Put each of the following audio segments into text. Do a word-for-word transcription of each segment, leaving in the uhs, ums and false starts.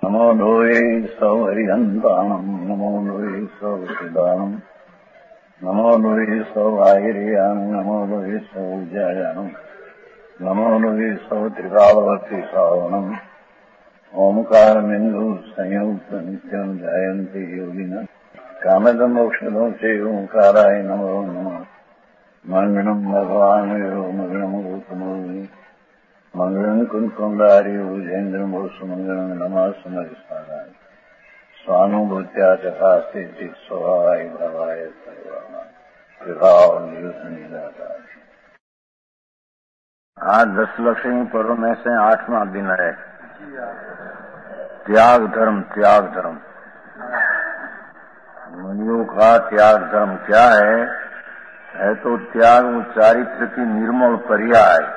नमो लोये सौहरिहन्ताणम् नमो लोये सौचिदानम् नमो लोये सौभागिर्याम् नमो लोये सौविद्यायाम् नमो लोये सौत्रिकालवर्ति सावनम् ओंकारमिन्दु संयुक्त नित्यम् जायन्ति योगिनः कामदमोक्षदो च ओंकाराय नमो नमः मङ्गलम् भगवान् यो मङ्गलम् गौतमोऽग्नि मंगलम कुंकुंडारी भूजेन्द्र मोसुमंगलम नमः समरिस्तानाय स्वानुभूत्या चकास्ते चित स्वभावाय भवाय सर्वाना विभाव नियुक्त। आज दस लक्ष्मी पर्व में से आठवां दिन है। त्याग धर्म त्याग धर्म मुनियों का त्याग धर्म क्या है? है तो त्याग चारित्र की निर्मल पर्याय,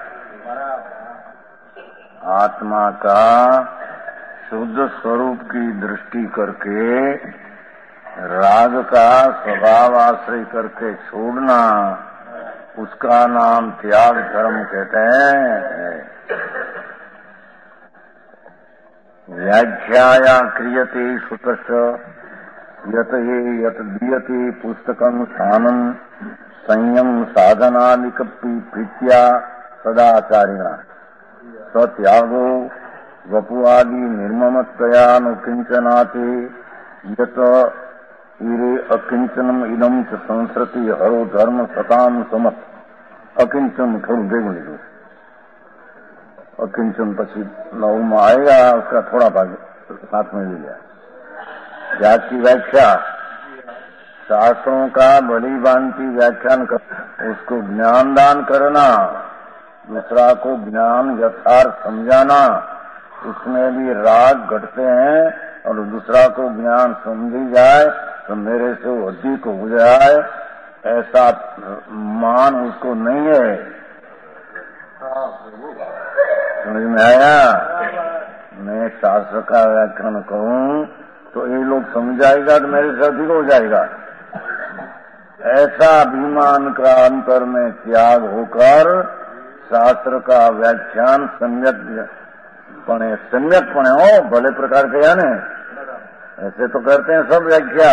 आत्मा का शुद्ध स्वरूप की दृष्टि करके राग का स्वभाव आश्रय करके छोड़ना, उसका नाम त्याग धर्म कहते हैं। व्याख्याया क्रियते सुतश्च यत ये यत दीयते पुस्तकं स्थानं संयम साधनादिक प्रीत्या सदाचारिणा सत्यागो वपुआदि निर्ममत्वयानुकिंचनाते यत इरे अकिंचनम इदम च संसृति हरो धर्म सताम समत अकिंचन थोड़ा बेगुन लीजिए। अकिंचन पची नौ में आएगा, उसका थोड़ा भाग साथ में ले लिया। त्याग की व्याख्या शास्त्रों का बड़ी भांति व्याख्यान कर, उसको ज्ञान दान करना, दूसरा को ज्ञान यथार्थ समझाना, उसमें भी राग घटते हैं और दूसरा को ज्ञान समझी जाए तो मेरे से अधिक हो जाए, ऐसा मान उसको नहीं है। समझ में आया? मैं शास्त्र का व्याख्यान कहूँ तो ये लोग समझाएगा तो मेरे से अधिक हो जाएगा, ऐसा अभिमान का अंतर में त्याग होकर शास्त्र का व्याख्यान सम्यक पणे सम्यक पणे हो भले प्रकार के या नहीं, ऐसे तो करते हैं सब व्याख्या।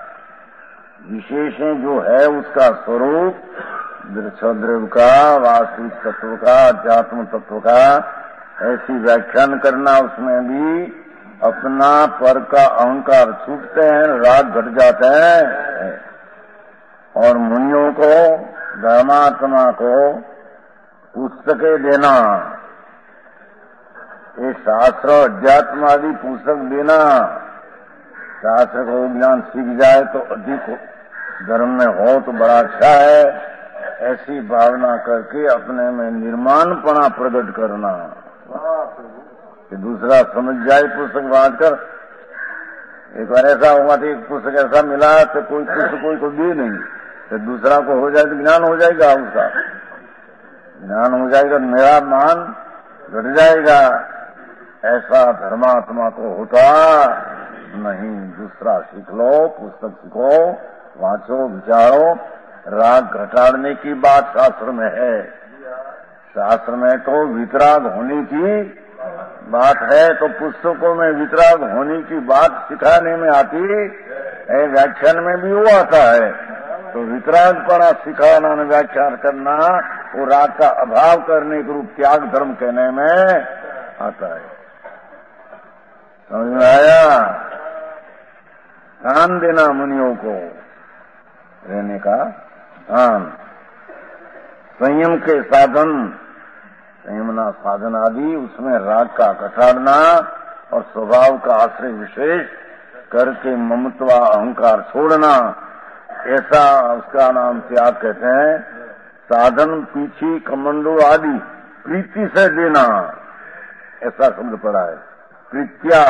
विशेषण जो है उसका स्वरूप दृश्यद्रव्य का, वास्तविक तत्व का, अध्यात्म तत्व का, ऐसी व्याख्यान करना, उसमें भी अपना पर का अहंकार छूटते हैं, राग घट जाते हैं। और मुनियों को, धर्मात्मा को पुस्तकें देना, ये शास्त्र अध्यात्म आदि पुस्तक देना, शास्त्र को ज्ञान सीख जाए तो अधिक धर्म में हो तो बड़ा अच्छा है, ऐसी भावना करके अपने में निर्माणपना प्रकट करना कि दूसरा समझ जाए। पुस्तक बांट कर एक बार ऐसा हुआ था, एक पुस्तक ऐसा मिला तो कोई पुस्तक कोई को दी नहीं, तो दूसरा को हो जाए तो ज्ञान हो जाएगा, उसका ज्ञान हो जाएगा, मेरा मान घट जाएगा। ऐसा धर्मात्मा को होता नहीं। दूसरा सीख लो, पुस्तक सीखो, वांचो, विचारो। राग घटाड़ने की बात शास्त्र में है, शास्त्र में तो वितराग होने की बात है, तो पुस्तकों में वितराग होने की बात सिखाने में आती है, व्याख्यान में भी वो आता है। तो वितरागपना सिखाना, व्याख्यान करना, वो राग का अभाव करने के रूप त्याग धर्म कहने में आता है। समझ में आया? ध्यान देना मुनियों को, रहने का ध्यान, संयम के साधन, संयमना साधन आदि, उसमें राग का घटाड़ना और स्वभाव का आश्रय विशेष करके ममत्वा अहंकार छोड़ना, ऐसा उसका नाम त्याग कहते हैं। साधन पीछी कमंडो आदि प्रीति से देना, ऐसा शब्द पड़ा है, प्रीत्या।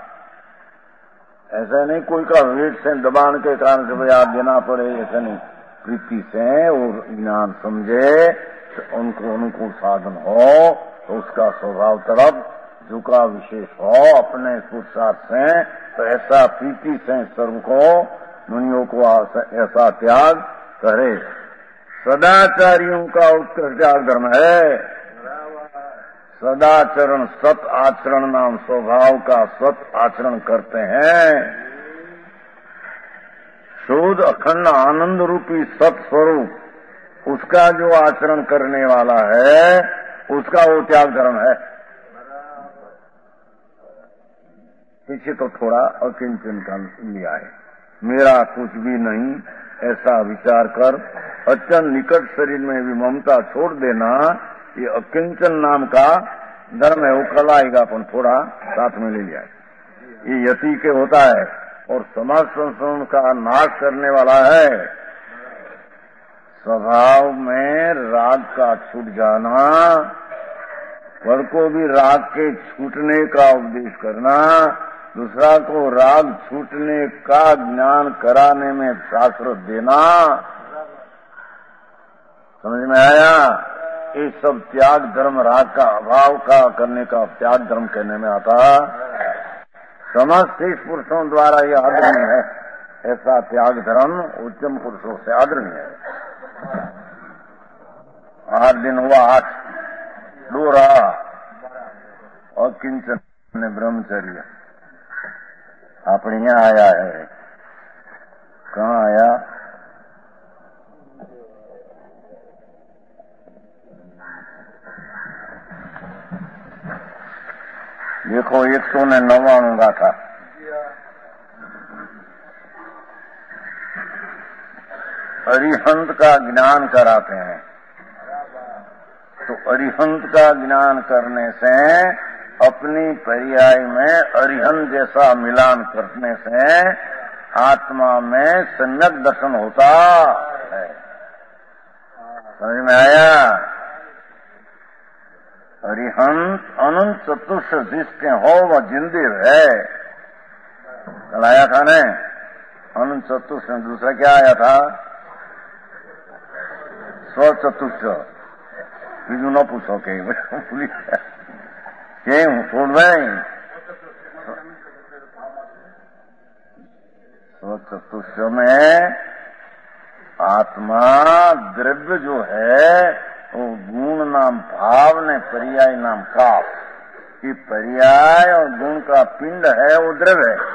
ऐसा नहीं कोई का वेट से दबान के कारण से भाई आप देना पड़े, ऐसा नहीं, प्रीति से और ज्ञान समझे तो उनको अनुकूल साधन हो तो उसका स्वभाव तरफ झुका विशेष हो अपने पुरुषार्थ से, तो ऐसा प्रीति से सर्व को मुनियों को ऐसा त्याग करे। सदाचारियों का उत्कृष्ट त्याग धर्म है। सदाचरण सत आचरण नाम स्वभाव का सत आचरण करते हैं। शुद्ध अखंड आनंद रूपी सत स्वरूप उसका जो आचरण करने वाला है उसका वो त्याग धर्म है। पीछे तो थोड़ा अकिंचन का लिया है, मेरा कुछ भी नहीं ऐसा विचार कर अत्यंत निकट शरीर में भी ममता छोड़ देना, ये अकिंचन नाम का धर्म है। वो कल आएगा अपन थोड़ा साथ में ले लिया है। ये यति के होता है और समाज संस्करण का नाश करने वाला है। स्वभाव में राग का छूट जाना, पर को भी राग के छूटने का उपदेश करना, दूसरा को राग छूटने का ज्ञान कराने में शास्त्र देना, समझ में आया? ये सब त्याग धर्म राग का अभाव का करने का त्याग धर्म कहने में आता। समस्त पुरुषों द्वारा ये आदरणीय है, ऐसा त्याग धर्म उच्चम पुरुषों से आदरणीय है। आठ दिन हुआ, आठ दो रहा और किंचन ने ब्रह्मचर्य अपने यहाँ आया है। कहाँ आया? देखो एक सौ ने नवाणु का था। अरिहंत का ज्ञान कराते हैं, तो अरिहंत का ज्ञान करने से अपनी पर्याय में अरिहंत जैसा मिलान करने से आत्मा में सम्यक दर्शन होता है। समझ में आया? अरिहंत अनंत चतुष्ट जिसके हो वह जिंदे है। कल आया था ने अनंत चतुष्ट, दूसरा क्या आया था? स्व चतुष्ट। बीजू न पूछो के भूली के हूँ छोड़ भाई। स्व चतुष्ट में आत्मा द्रव्य जो है वो गुण नाम भाव ने पर्याय नाम काल, कि पर्याय और गुण का पिंड है वो द्रव्य है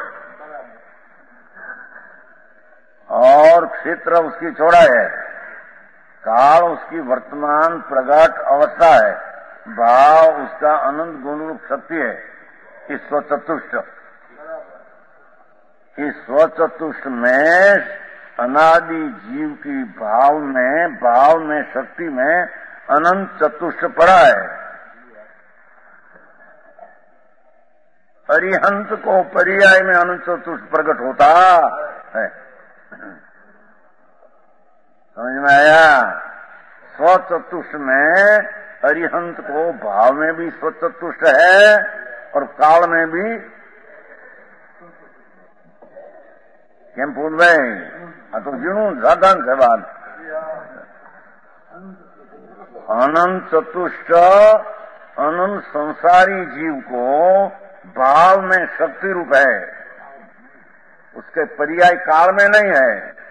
और क्षेत्र उसकी चौड़ाई है, काल उसकी वर्तमान प्रगट अवस्था है, भाव उसका अनंत गुण रूप शक्ति है। इस स्वचतुष्ट इस स्वचतुष्ट में अनादि जीव की भाव में भाव में शक्ति में अनंत चतुष्ट पड़ा है। अरिहंत को पर्याय में अनंत चतुष्ट प्रकट होता है। समझ में आया? स्वचतुष्ट में अरिहंत को भाव में भी स्वचतुष्ट है और काल में भी। केम पूछ भाई? आ तो जीणु साधन है बात। अनंत चतुष्ट अनंत संसारी जीव को भाव में शक्ति रूप है, उसके पर्याय काल में नहीं है।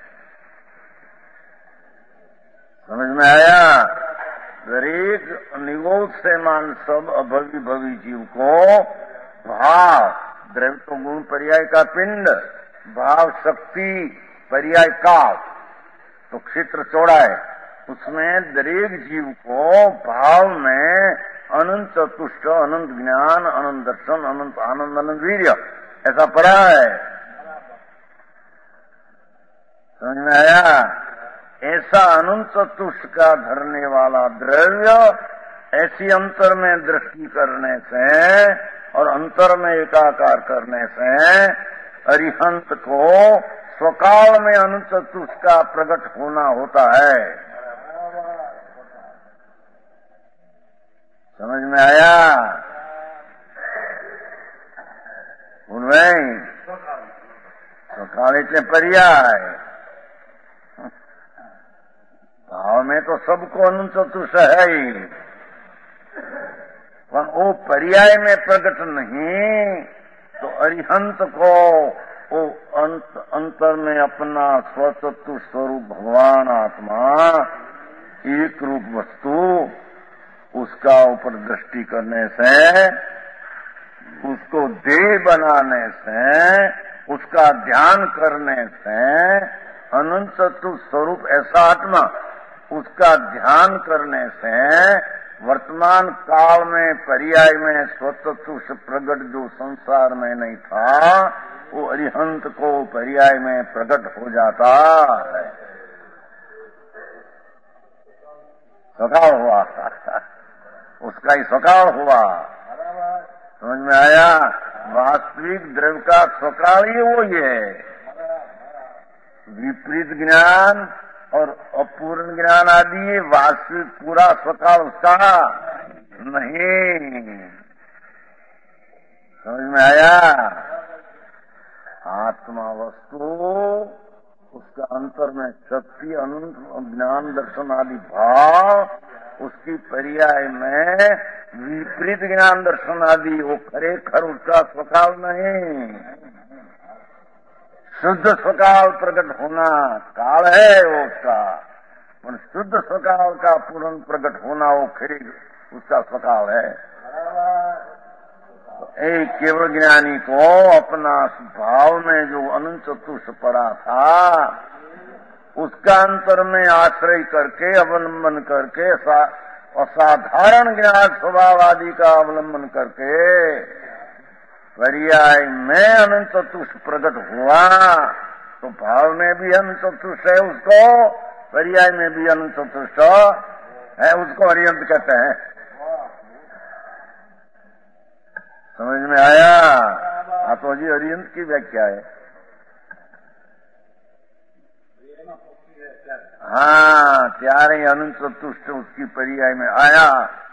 समझ में आया? दरेक निगोद से मान सब अभवी भवी जीव को भाव द्रव्य तो गुण पर्याय का पिंड, भाव शक्ति पर्याय काल, तो क्षेत्र चौड़ा है, उसमें दरेक जीव को भाव में अनंत चतुष्ट अनंत ज्ञान अनंत दर्शन अनंत आनंद अनंत वीर्य ऐसा पड़ा है। समझ में आया? ऐसा अनंत चतुष्ट का धरने वाला द्रव्य ऐसी अंतर में दृष्टि करने से और अंतर में एकाकार करने से अरिहंत को स्वकाल में अनंत चतुष्ट का प्रकट होना होता है। समझ में आया? उनमें स्वकाल इतने पर्याय भाव में तो सबको अनंत चतुष्ट है ही, पर वो पर्याय में प्रकट नहीं, तो अरिहंत को वो अंत अंतर में अपना स्वचतुष्ट स्वरूप भगवान आत्मा एक रूप वस्तु उसका ऊपर दृष्टि करने से, उसको देह बनाने से, उसका ध्यान करने से, अनंत चतुर स्वरूप ऐसा आत्मा, उसका ध्यान करने से वर्तमान काल में पर्याय में स्वतः प्रकट जो संसार में नहीं था, वो अरिहंत को पर्याय में प्रकट हो जाता है। स्वकाल हुआ, उसका ही स्वकाल हुआ। समझ में आया? वास्तविक द्रव्य का स्वकाल ही वो है। विपरीत ज्ञान और अपूर्ण ज्ञान आदि वास्तविक पूरा स्वकाल उसका नहीं। समझ में आया? आत्मा वस्तु, उसका अंतर में शक्ति, अनंत ज्ञान दर्शन आदि भाव, उसकी पर्याय में विपरीत ज्ञान दर्शन आदि, वो खरेखर उसका स्वकाल नहीं। शुद्ध स्वकाल प्रकट होना काल है वो उसका, पर शुद्ध स्वकाल का पूर्ण प्रकट होना वो खरी उसका स्वकाल है। एक केवल ज्ञानी को अपना भाव में जो अनंत चतुर्थ पड़ा था, उसका अंतर में आश्रय करके, अवलंबन करके, असाधारण ज्ञान स्वभाव आदि का अवलंबन करके पर्याय में अनंत चतुर्थ प्रकट हुआ, तो भाव में भी अनंत चतुर्थ है उसको, पर्याय में भी अनंत चतुर्थ है, उसको अरिहंत कहते हैं। समझ में आया? हाँ, तो जी अरिहंत की व्याख्या है। हाँ, त्यारे अनंत चतुष्ट उसकी पर्याय में आया,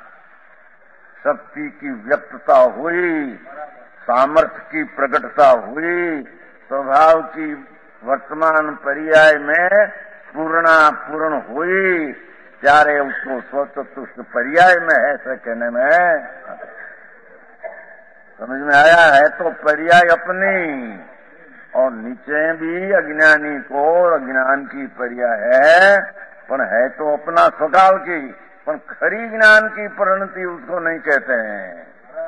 शक्ति की व्यक्तता हुई, सामर्थ्य की प्रकटता हुई, स्वभाव की वर्तमान पर्याय में पूर्णा पूर्ण हुई, त्यारे उसको स्वचतुष्ट पर्याय में है ऐसे कहने में समझ में आया है। तो पर्याय अपनी और नीचे भी अज्ञानी को अज्ञान की पर्याय है, पर है तो अपना स्वकाल की, पर खरी ज्ञान की परिणति उसको नहीं कहते हैं।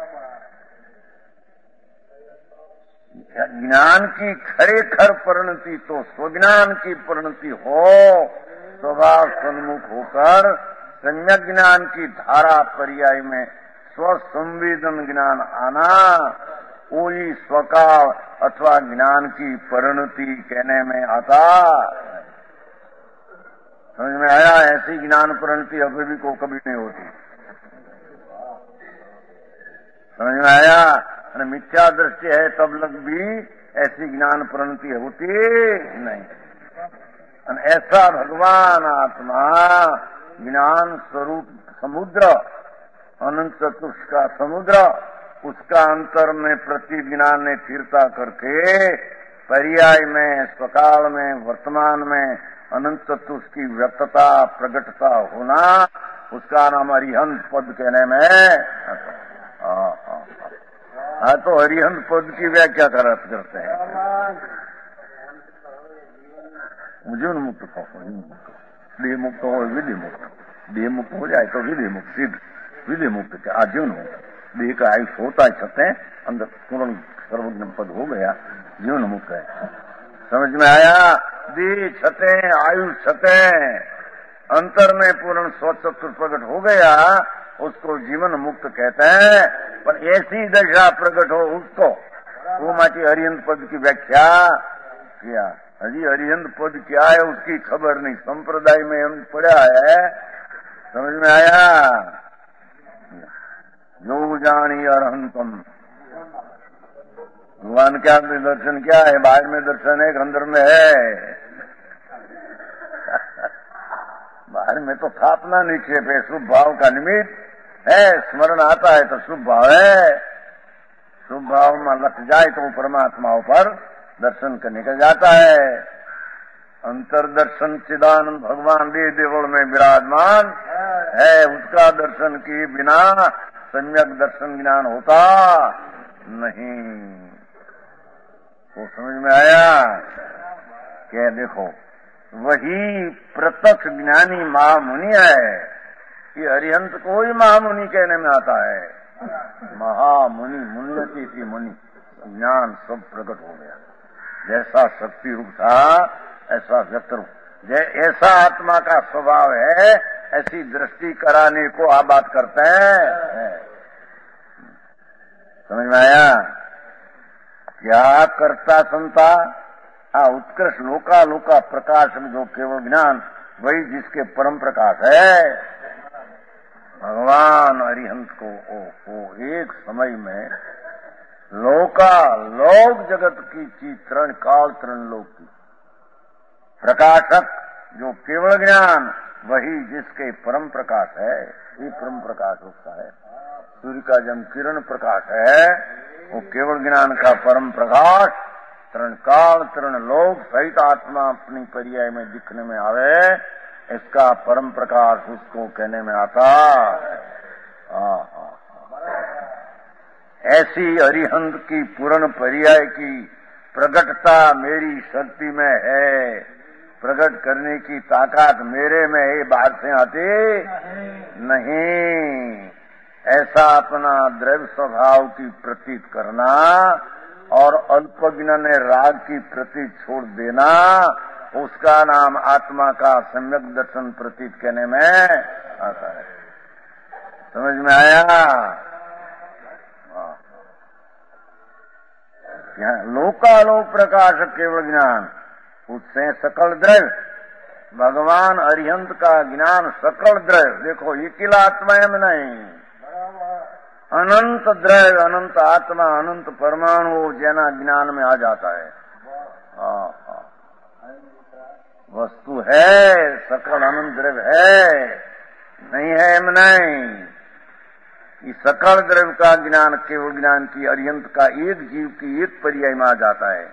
ज्ञान की खरेखर परिणति तो स्वज्ञान की परिणति हो, स्वभाव सन्मुख होकर सम्यक ज्ञान की धारा पर्याय में स्वसंवेदन ज्ञान आना, वही स्वकाल अथवा ज्ञान की परिणति कहने में आता। समझ में आया? ऐसी ज्ञान परिणति अभी भी को कभी नहीं होती। समझ में आया? अरे मिथ्या दृष्टि है तब लग भी ऐसी ज्ञान परिणति होती नहीं। ऐसा भगवान आत्मा ज्ञान स्वरूप समुद्र, अनंत चतुष्ट का समुद्र, उसका अंतर में प्रति ज्ञान ने तीर्था करके पर्याय में, स्वकाल में, वर्तमान में अनंत चतुष्ट की व्यक्तता प्रकटता होना, उसका नाम अरिहंत पद कहने में। हाँ, तो अरिहंत पद की व्याख्या करते हैं। जीवन मुक्त हो, देह मुक्त हो, विधि मुक्त, देह मुक्त हो जाए तो विधि मुक्त सिद्ध, विधि मुक्त के आजीवन हो, देह का आयुष होता छते अंदर पूर्ण सर्वज्ञ पद हो गया, जीवन मुक्त है। समझ में आया? देह छते, आयुष छते, अंतर में पूर्ण स्वचतुर प्रकट हो गया, उसको जीवन मुक्त कहते हैं। पर ऐसी दशा प्रकट हो उसको, वो माटी अरिहंत पद की व्याख्या किया। अजी अरिहंत पद क्या है उसकी खबर नहीं, संप्रदाय में हम पढ़ा है। समझ में आया? योग जानी अरहंतम, भगवान क्या दर्शन क्या है? बाहर में दर्शन है, अंदर में है। बाहर में तो स्थापना निक्षेप है, शुभ भाव का निमित्त है, स्मरण आता है तो शुभ भाव है। शुभ भाव में लग जाए तो परमात्माओं पर दर्शन करने का जाता है। अंतरदर्शन चिदानंद भगवान देह देवल में विराजमान है, उसका दर्शन किए बिना सम्यक दर्शन ज्ञान होता नहीं। तो समझ में आया? क्या देखो, वही प्रत्यक्ष ज्ञानी महामुनि है, ये अरिहंत को ही महामुनि कहने में आता है। महामुनि मुन्नति थी मुनि, ज्ञान सब प्रकट हो गया। जैसा शक्ति रूप था ऐसा व्यक्त रूप, ऐसा आत्मा का स्वभाव है, ऐसी दृष्टि कराने को आप बात करते हैं। समझ में आया? क्या करता संता आ उत्कृष्ट लोका लोका प्रकाश जो केवल ज्ञान, वही जिसके परम प्रकाश है। भगवान अरिहंत को ओ, ओ एक समय में लोका लोक जगत की चीज तरण काल तरण लोक की प्रकाशक जो केवल ज्ञान, वही जिसके परम प्रकाश है। ये परम प्रकाश होता है। सूर्य का जब किरण प्रकाश है वो केवल ज्ञान का परम प्रकाश, तरण काल तरण लोक सहित आत्मा अपनी पर्याय में दिखने में आवे, इसका परम प्रकाश उसको कहने में आता है। ऐसी अरिहंत की पूर्ण पर्याय की प्रगटता मेरी शक्ति में है, प्रकट करने की ताकत मेरे में है, बाहर से आती नहीं। ऐसा अपना द्रव्य स्वभाव की प्रतीत करना और अल्पज्ञ ने राग की प्रतीत छोड़ देना, उसका नाम आत्मा का सम्यक दर्शन प्रतीत कहने में आता है। समझ में आया? लोकालोक प्रकाश केवल ज्ञान, उससे सकल द्रव्य, भगवान अरिहंत का ज्ञान सकल द्रव्य। देखो अकेला आत्मा में नहीं, अनंत द्रव्य, अनंत आत्मा, अनंत परमाणु जना ज्ञान में आ जाता है। हाँ हाँ, वस्तु है, सकल अनंत द्रव्य है, नहीं है एम नहीं। इस सकल द्रव्य का ज्ञान केवल ज्ञान की अरिहंत का एक जीव की एक पर्याय में आ जाता है।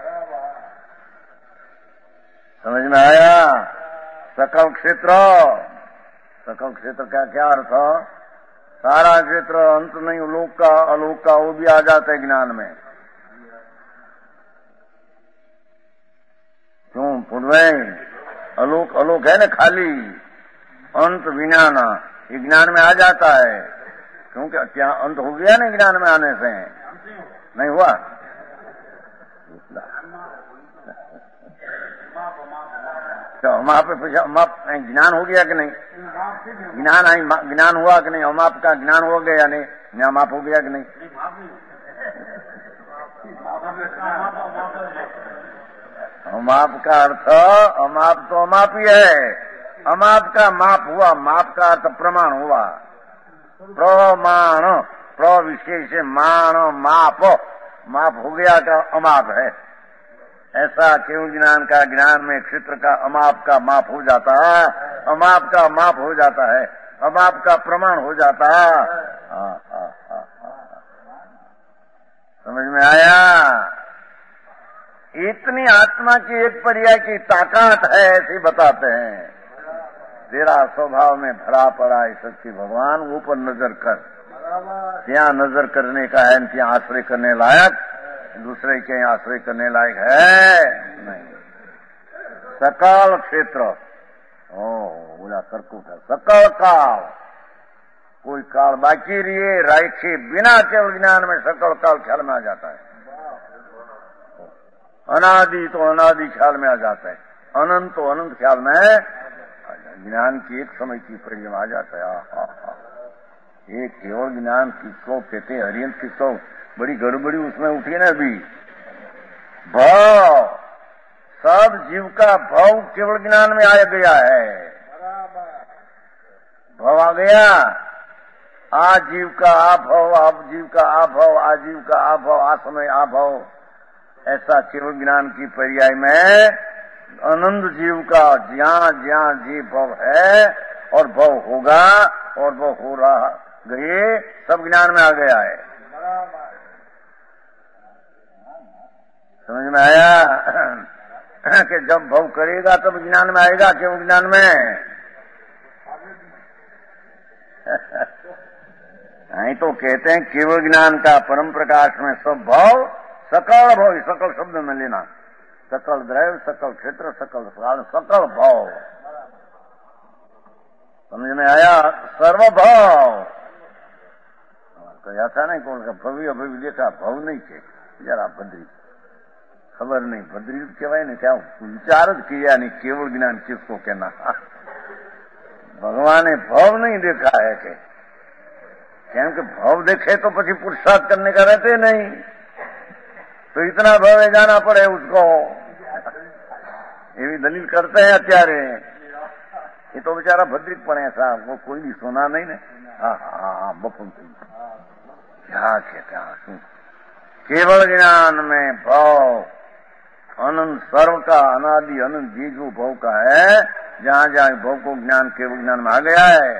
समझ में आया? सकल क्षेत्र, सकल क्षेत्र का क्या अर्थ? सारा क्षेत्र, अंत नहीं, लोक का अलोक का, वो भी आ जाता है ज्ञान में। क्यों पूर्वे अलोक अलोक है ना, खाली अंत विज्ञान, ये ज्ञान में आ जाता है। क्योंकि क्या अंत हो गया ना ज्ञान में आने से? नहीं हुआ? तो वहां पे पूछा माप ज्ञान हो गया कि नहीं? ज्ञान आई ज्ञान हुआ कि नहीं? हम आपका ज्ञान हो गया या नहीं? यहाँ माप हो गया कि नहीं? अमाप का अर्थ, अमाप तो अमाप ही है। अमाप का माप हुआ, माप का अर्थ प्रमाण हुआ। प्रमाण, प्रविशेष मान, माप, माप हो गया का अमाप है। ऐसा केवल ज्ञान का ज्ञान में क्षेत्र का अमाप का माप हो जाता है, अमाप का माप हो जाता है, अमाप का प्रमाण हो जाता है। हाँ हाँ हाँ हाँ, समझ में आया? इतनी आत्मा की एक पर्याय की ताकत है, ऐसे बताते हैं। तेरा स्वभाव में भरा पड़ा है शक्ति भगवान, ऊपर नजर कर। ત્યાં नजर करने का है, ત્યાં आश्रय करने लायक, दूसरे के आश्रय करने लायक है नहीं। सकल क्षेत्र, ओ बोला सरकूट है, सकल काल, कोई काल बाकी रहिए राइखे बिना केवल ज्ञान में सकल काल ख्याल में आ जाता है। अनादि तो अनादि ख्याल में आ जाता है, अनंत तो अनंत ख्याल में, ज्ञान की एक समय की परिणाम आ जाता है। आ, आ, आ। एक केवल ज्ञान किसको कहते हैं? अरिहंत किसको? बड़ी गड़बड़ी उसमें उठी ना अभी। भाव, सब जीव का भाव केवल ज्ञान में आ गया है। भाव आ गया, आ जीव का आ भाव, आप जीव का आ भाव, आ जीव का आ भाव, आ समय आ भाव, ऐसा केवल ज्ञान की पर्याय में अनंत जीव का ज्યાં ज्યાં जीव भव है और भव होगा और भव हो रहा गए, सब ज्ञान में आ गया है। समझ में आया कि जब भव करेगा तब ज्ञान में आएगा, केवल ज्ञान में नहीं तो कहते हैं केवल ज्ञान का परम प्रकाश में सब भाव, सकल भाव, सकल शब्द में लेना, सकल द्रव्य, सकल क्षेत्र, सकल प्राण, सकल भाव, समझ में आया? सर्वभाव कहा था नहीं कौन का भव्य अभव्य देखा भाव नहीं के जरा भद्री खबर नहीं भद्री कहवाय ने क्या विचार ज किया नहीं केवल ज्ञान किसको कहना। भगवान ने भाव नहीं देखा है के क्योंकि भाव देखे तो पछी पुरुषार्थ करने का रहते नहीं, तो इतना भाव जाना पड़े उसको। ये भी दलील करते हैं अत्यारे, ये तो बेचारा भद्रिक पड़े ऐसा वो कोई भी सुना नहीं ने। हाँ हाँ हाँ बपुन क्या कहते हैं केवल ज्ञान में भाव अनंत सर्व का अनादि अनंत जीजू भाव का है। जहां जहां भाव को ज्ञान केवल ज्ञान में आ गया है,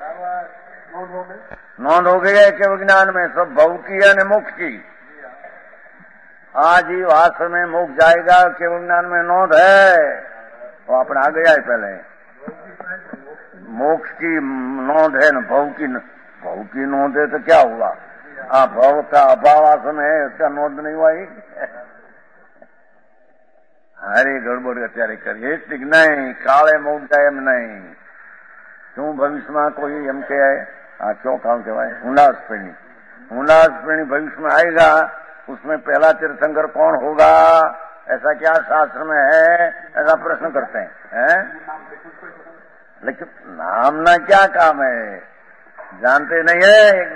नोंद हो गई है केवल ज्ञान में सब भाव की है न मोक्ष की। आज ही वास्तव में मोक्ष जाएगा केवल ज्ञान में नोंद है, वो अपने आ गया है पहले मोक्ष की नोंद है न भव की भव की नोंद है तो क्या हुआ? आ भव का अभाव आसन है उसका नोंद नहीं हुआ ही। हरे गड़बड़ અત્યારે કરીએ ઠીક नहीं काले मोक्ष जाए एम नहीं શું ભવિષ્યમાં કોઈ એમ કે આ क्यों काम કહેવાય हुंडास प्रेणी हुंडास प्रेणी भविष्य में आएगा, उसमें पहला तीर्थंकर कौन होगा ऐसा क्या शास्त्र में है? ऐसा प्रश्न करते हैं, हैं? लेकिन नाम ना क्या काम है जानते नहीं है,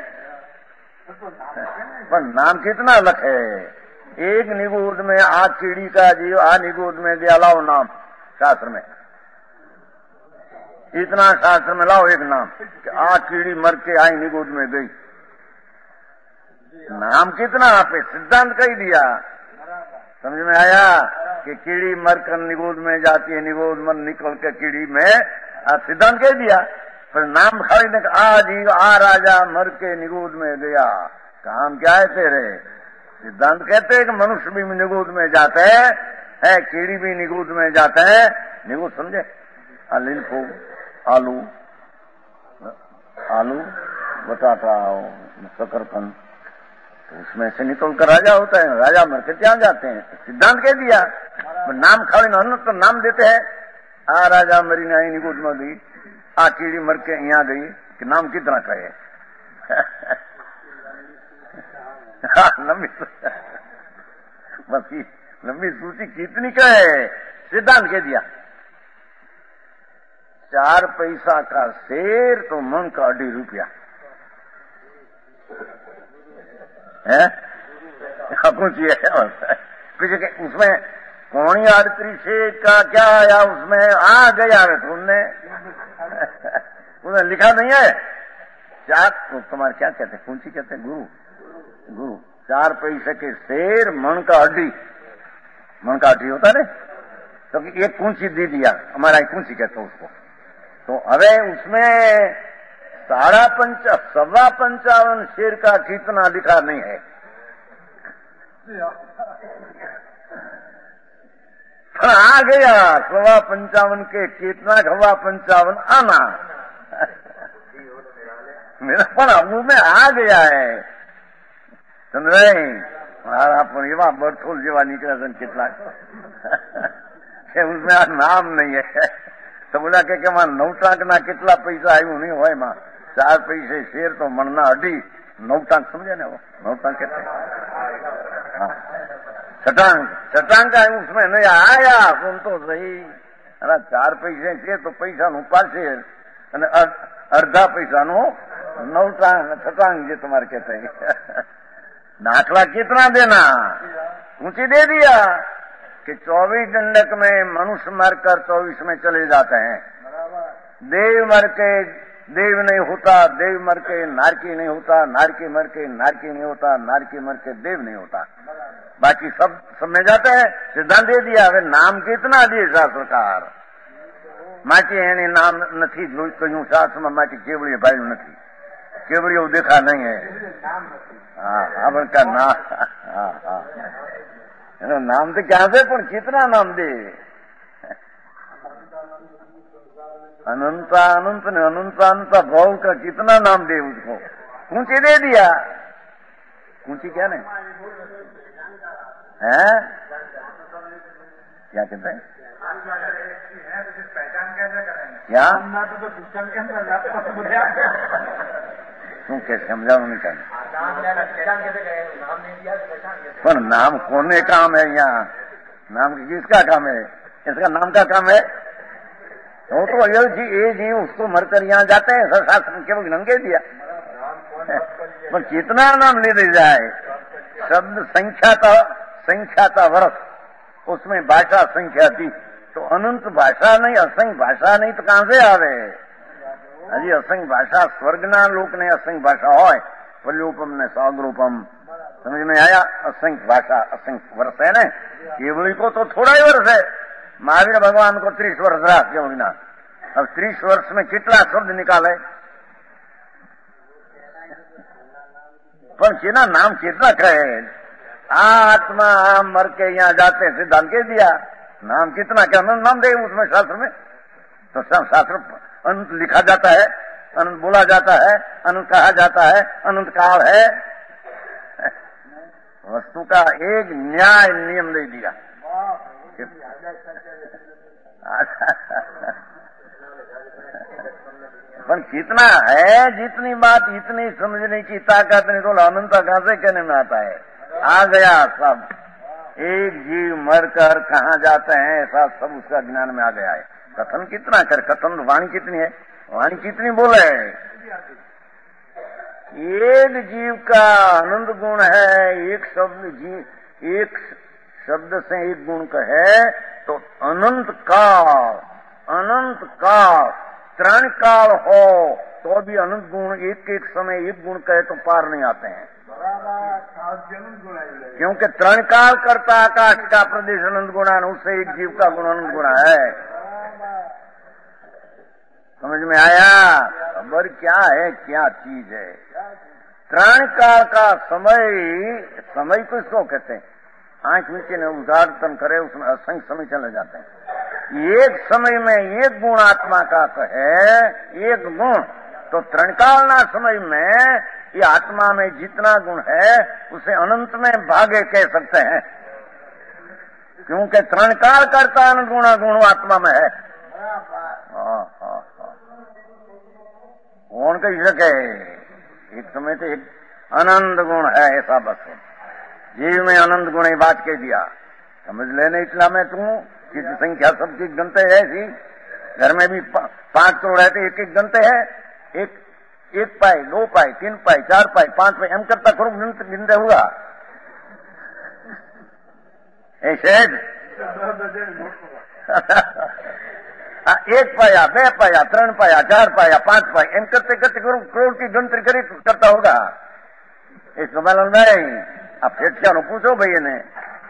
पर नाम कितना लख है। एक निगूढ़ में आ कीड़ी का जीव आ निगूढ़ में गया लाओ नाम शास्त्र में, इतना शास्त्र में लाओ एक नाम कि आ कीड़ी मर के आई निगूढ़ में गई। नाम कितना आपे सिद्धांत कही दिया, समझ में आया कि कीड़ी मर कर निगूढ़ में जाती है, निगूढ़ मर निकल के कीड़ी में सिद्धांत कह दिया। पर नाम खाली ने आ जीव आ राजा मर के निगूढ़ में गया, काम क्या है तेरे? सिद्धांत कहते हैं कि मनुष्य भी निगूढ़ में जाते हैं, है कीड़ी भी निगूढ़ में जाते हैं। निगूढ़ समझे? लिलफू आलू आलू बटाटा शकरकंद तो उसमें से निकल कर राजा होता है, राजा मर के क्या जाते हैं, सिद्धांत कह दिया। नाम खाली न तो नाम देते हैं आ राजा मरी ने आई निगूढ़ में गई, आ कीड़ी मर के यहाँ गई, कि नाम कितना कहे। लंबी बस लंबी सूची कितनी कहे, सिद्धांत कह दिया। चार पैसा का शेर तो मन का अढ़ी रुपया है, पूछिए पीछे उसमें कौनी आड़त्री शेर का क्या आया, उसमें आ गया तुमने उसने लिखा नहीं है। चार तो तुम्हारे क्या कहते हैं, पूंछी कहते हैं गुरु गुरु चार पैसे के शेर मन का अड्डी, मन का अड्डी होता है तो एक पूंछी दे दिया, हमारा एक पूंछी कहते उसको। तो अरे उसमें साढ़ा पंचा सवा पंचावन शेर का कितना लिखा नहीं है, आ गया सवा पंचावन के कितना सवा पंचावन आना मेरा पण मुंह में आ गया है। समझे मारा पण एवा बरथोल जेवा निकला कितना उसमें नाम नहीं है। तो बोला के के नौ टांक ना कितना पैसा आयु नहीं हो मां चार पैसे शेर तो मनना अढ़ी नौ टांक समझे ने वो नौ टांक कहते हाँ छटांग छटांग का उसमें नहीं आया सुन तो सही। अरे चार पैसे से तो पैसा नु पासे अर्धा पैसा नु नौ टांग छटांग जे तुम्हारे कहते हैं। दाखला कितना देना ऊंची दे दिया कि चौबीस दंडक में मनुष्य मरकर चौबीस में चले जाते हैं, देव मर के देव नहीं होता, देव मर के नारकी नहीं होता, नारकी मर के नारकी नहीं होता, नारकी मर के देव नहीं होता, बाकी सब सब में जाते हैं। सिद्धांत दे दिया। હવે नाम कितना दिए शास्त्रकार माटी एने नाम નથી જોઈ કહ્યું શાસ્ત્રમાં માટી કેવળી ભાઈ નથી, કેવળીઓ देखा नहीं है। हाँ अपन का नाम हाँ हाँ नाम तो क्या से पर कितना नाम दे अनंत अनंत ने अनंत अनंत भाव का कितना नाम दे उसको ऊंची दे दिया। ऊंची क्या नहीं है क्या कहते हैं पहचान कैसे करेंगे क्या શું કે સમજાવું નહીં કાંઈ पर नाम कोने काम है यहाँ नाम किसका काम है इसका नाम का काम है वो तो ये जी ये जी उसको मरकर यहाँ जाते हैं शास्त्र केवल नंगे दिया पर कितना नाम ले दे जाए शब्द संख्या का संख्या का वर्ष उसमें भाषा संख्या थी तो अनंत भाषा नहीं असंख्य भाषा नहीं तो कहां से आवे हजी असंख्य भाषा स्वर्गना लोक ने असंख्य भाषा हो पल्यूपम ने सागरूपम समझ में आया असंख्य भाषा असंख्य वर्ष है ना केवली को तो थोड़ा ही वर्ष है महावीर भगवान को तीस वर्ष रहा केवली ना अब तीस वर्ष में कितना शब्द निकाले पर कितना नाम कितना कहे आत्मा मर के यहाँ जाते हैं सिद्धांत के दिया नाम कितना क्या नाम दे उसमें शास्त्र में तो सब शास्त्र अनंत लिखा जाता है अनंत बोला जाता है अनंत कहा जाता है अनंत काल है वस्तु का एक न्याय नियम दे दिया पर कितना है जितनी बात इतनी समझने की ताकत नहीं तो अनंत कहां से कहने में आता है आ गया सब एक जीव मरकर कहाँ जाते हैं ऐसा सब उसका ज्ञान में आ गया है कथन कितना कर कथन वाणी कितनी है वाणी कितनी बोले एक जीव का आनंद गुण है एक शब्द जीव एक शब्द से एक गुण का है तो अनंत काल अनंत काल त्रण काल हो तो भी अनंत गुण एक एक समय एक गुण कहे तो पार नहीं आते हैं क्योंकि त्रण काल करता आकाश का प्रदेश अनंत गुणा उससे एक जीव का गुण अनंत गुणा है समझ में आया खबर क्या है क्या चीज है त्रण काल का समय समय को इसको कहते हैं आंख नीचे ने उदाहरण करे उसमें असंख्य समय चले जाते हैं एक समय में एक गुण आत्मा का कहे एक गुण तो त्रणकालना समय में ये आत्मा में जितना गुण है उसे अनंत में भागे कह सकते हैं क्योंकि त्रणकाल करता अनंत गुणा गुण आत्मा में है कौन कही सके एक समय तो एक अनंत गुण है ऐसा बस जीव में अनंत गुण ही बात कह दिया समझ लेने इतला में तू किसी संख्या सबकी गनते है ऐसी घर में भी पांच तो रहते एक एक गनते हैं एक एक पाई दो पाई तीन पाई चार पाई पांच पाई एम करता खरूब गिनते हुआ ऐसे एक पाया बे पाया त्रण पाया चार पाया पांच पाई एम करते करते करोड़ की गिनती करी करता होगा इस मालूम नहीं आप फिर क्या पूछो भैया ने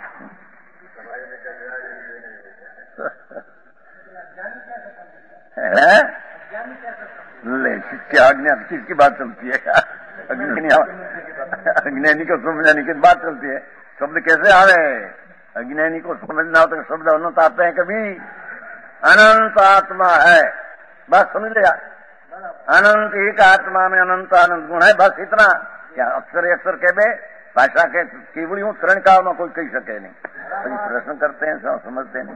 ले क्या अज्ञान किसकी बात चलती है अज्ञानी को समझाने की बात चलती है शब्द कैसे आ रहे अज्ञानी को समझना हो तो शब्द अनंत आते हैं कभी अनंत आत्मा है बस समझ लिया अनंत एक आत्मा में अनंत अनंत गुण है बस इतना क्या अक्सर अक्सर कह बे भाषा के केवल यूं त्रण काल में कोई कही सके नहीं कभी प्रश्न करते हैं सब समझते नहीं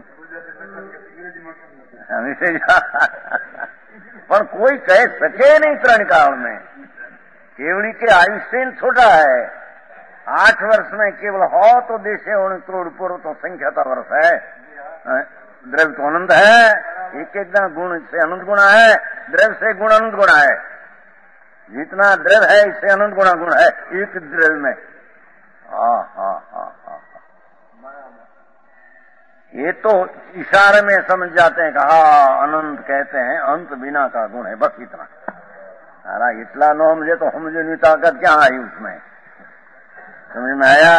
पर कोई कह सके नहीं त्रण काल में केवली के आयुष्य छोटा है आठ वर्ष में केवल हो तो देशे होने करोड़ पूर्व तो संख्या का वर्ष है द्रव्य तो अनंत है एक एक गुण से अनंत गुणा है द्रव्य से गुण अनंत गुणा है जितना द्रव्य है इससे अनंत गुणा गुण है एक द्रव्य में हाँ हाँ हाँ हाँ ये तो इशारे में समझ जाते हैं कि हाँ अनंत कहते हैं अंत बिना का गुण है बस इतना अरे इतना नो मुझे तो मुझे नहीं ताकत क्या आई उसमें समझ में आया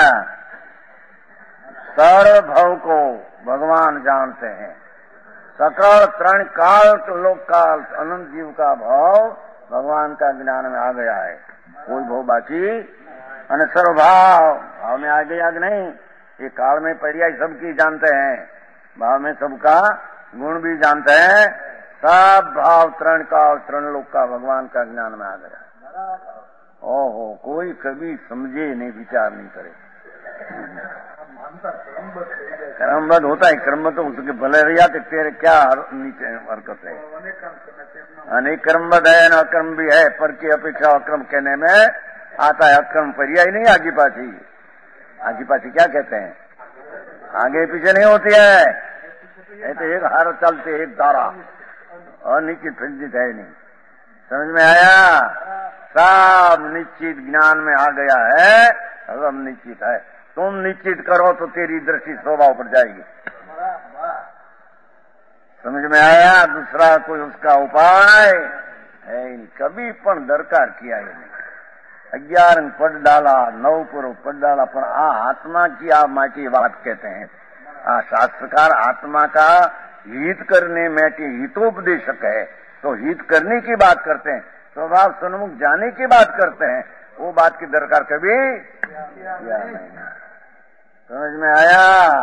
सर्वभव को भगवान जानते हैं सकल त्रण काल लोक काल अनंत जीव का भाव भगवान का ज्ञान में आ गया है कोई भाव बाकी अने सर्वभाव भाव में आ गया कि नहीं ये काल में पर्याय सबकी जानते हैं भाव में सबका गुण भी जानते हैं सब भाव त्रण काल त्रण लोक का भगवान का ज्ञान में आ गया ओहो कोई कभी समझे नहीं विचार नहीं करे कर्मबद्ध होता है, कर्म तो उसके भले रिया कि तेरे क्या नीचे हरकत है। अनेक कर्मबद्ध है न अकर्म भी है, पर की अपेक्षा अक्रम कहने में आता है। अक्रम पर्याय नहीं आगे पाछी। आगे पाछी क्या कहते हैं? आगे पीछे नहीं होती है, तो एक हार चलते एक धारा, अनिश्चित फिंजित है नहीं। समझ में आया? सब निश्चित ज्ञान में आ गया है, सब निश्चित है। तुम निश्चित करो तो तेरी दृष्टि स्वभाव पर जाएगी। समझ में आया? दूसरा कोई उसका उपाय है नहीं, कभी पण दरकार किया ही नहीं। अग्यार पद डाला, नौ पर पद डाला, पर आ आत्मा की आप माटी बात कहते हैं। आ शास्त्रकार आत्मा का हित करने में हितोपदेशक है, तो हित करने की बात करते हैं, स्वभाव सन्मुख जाने की बात करते हैं। वो बात की दरकार कभी किया नहीं। समझ में आया?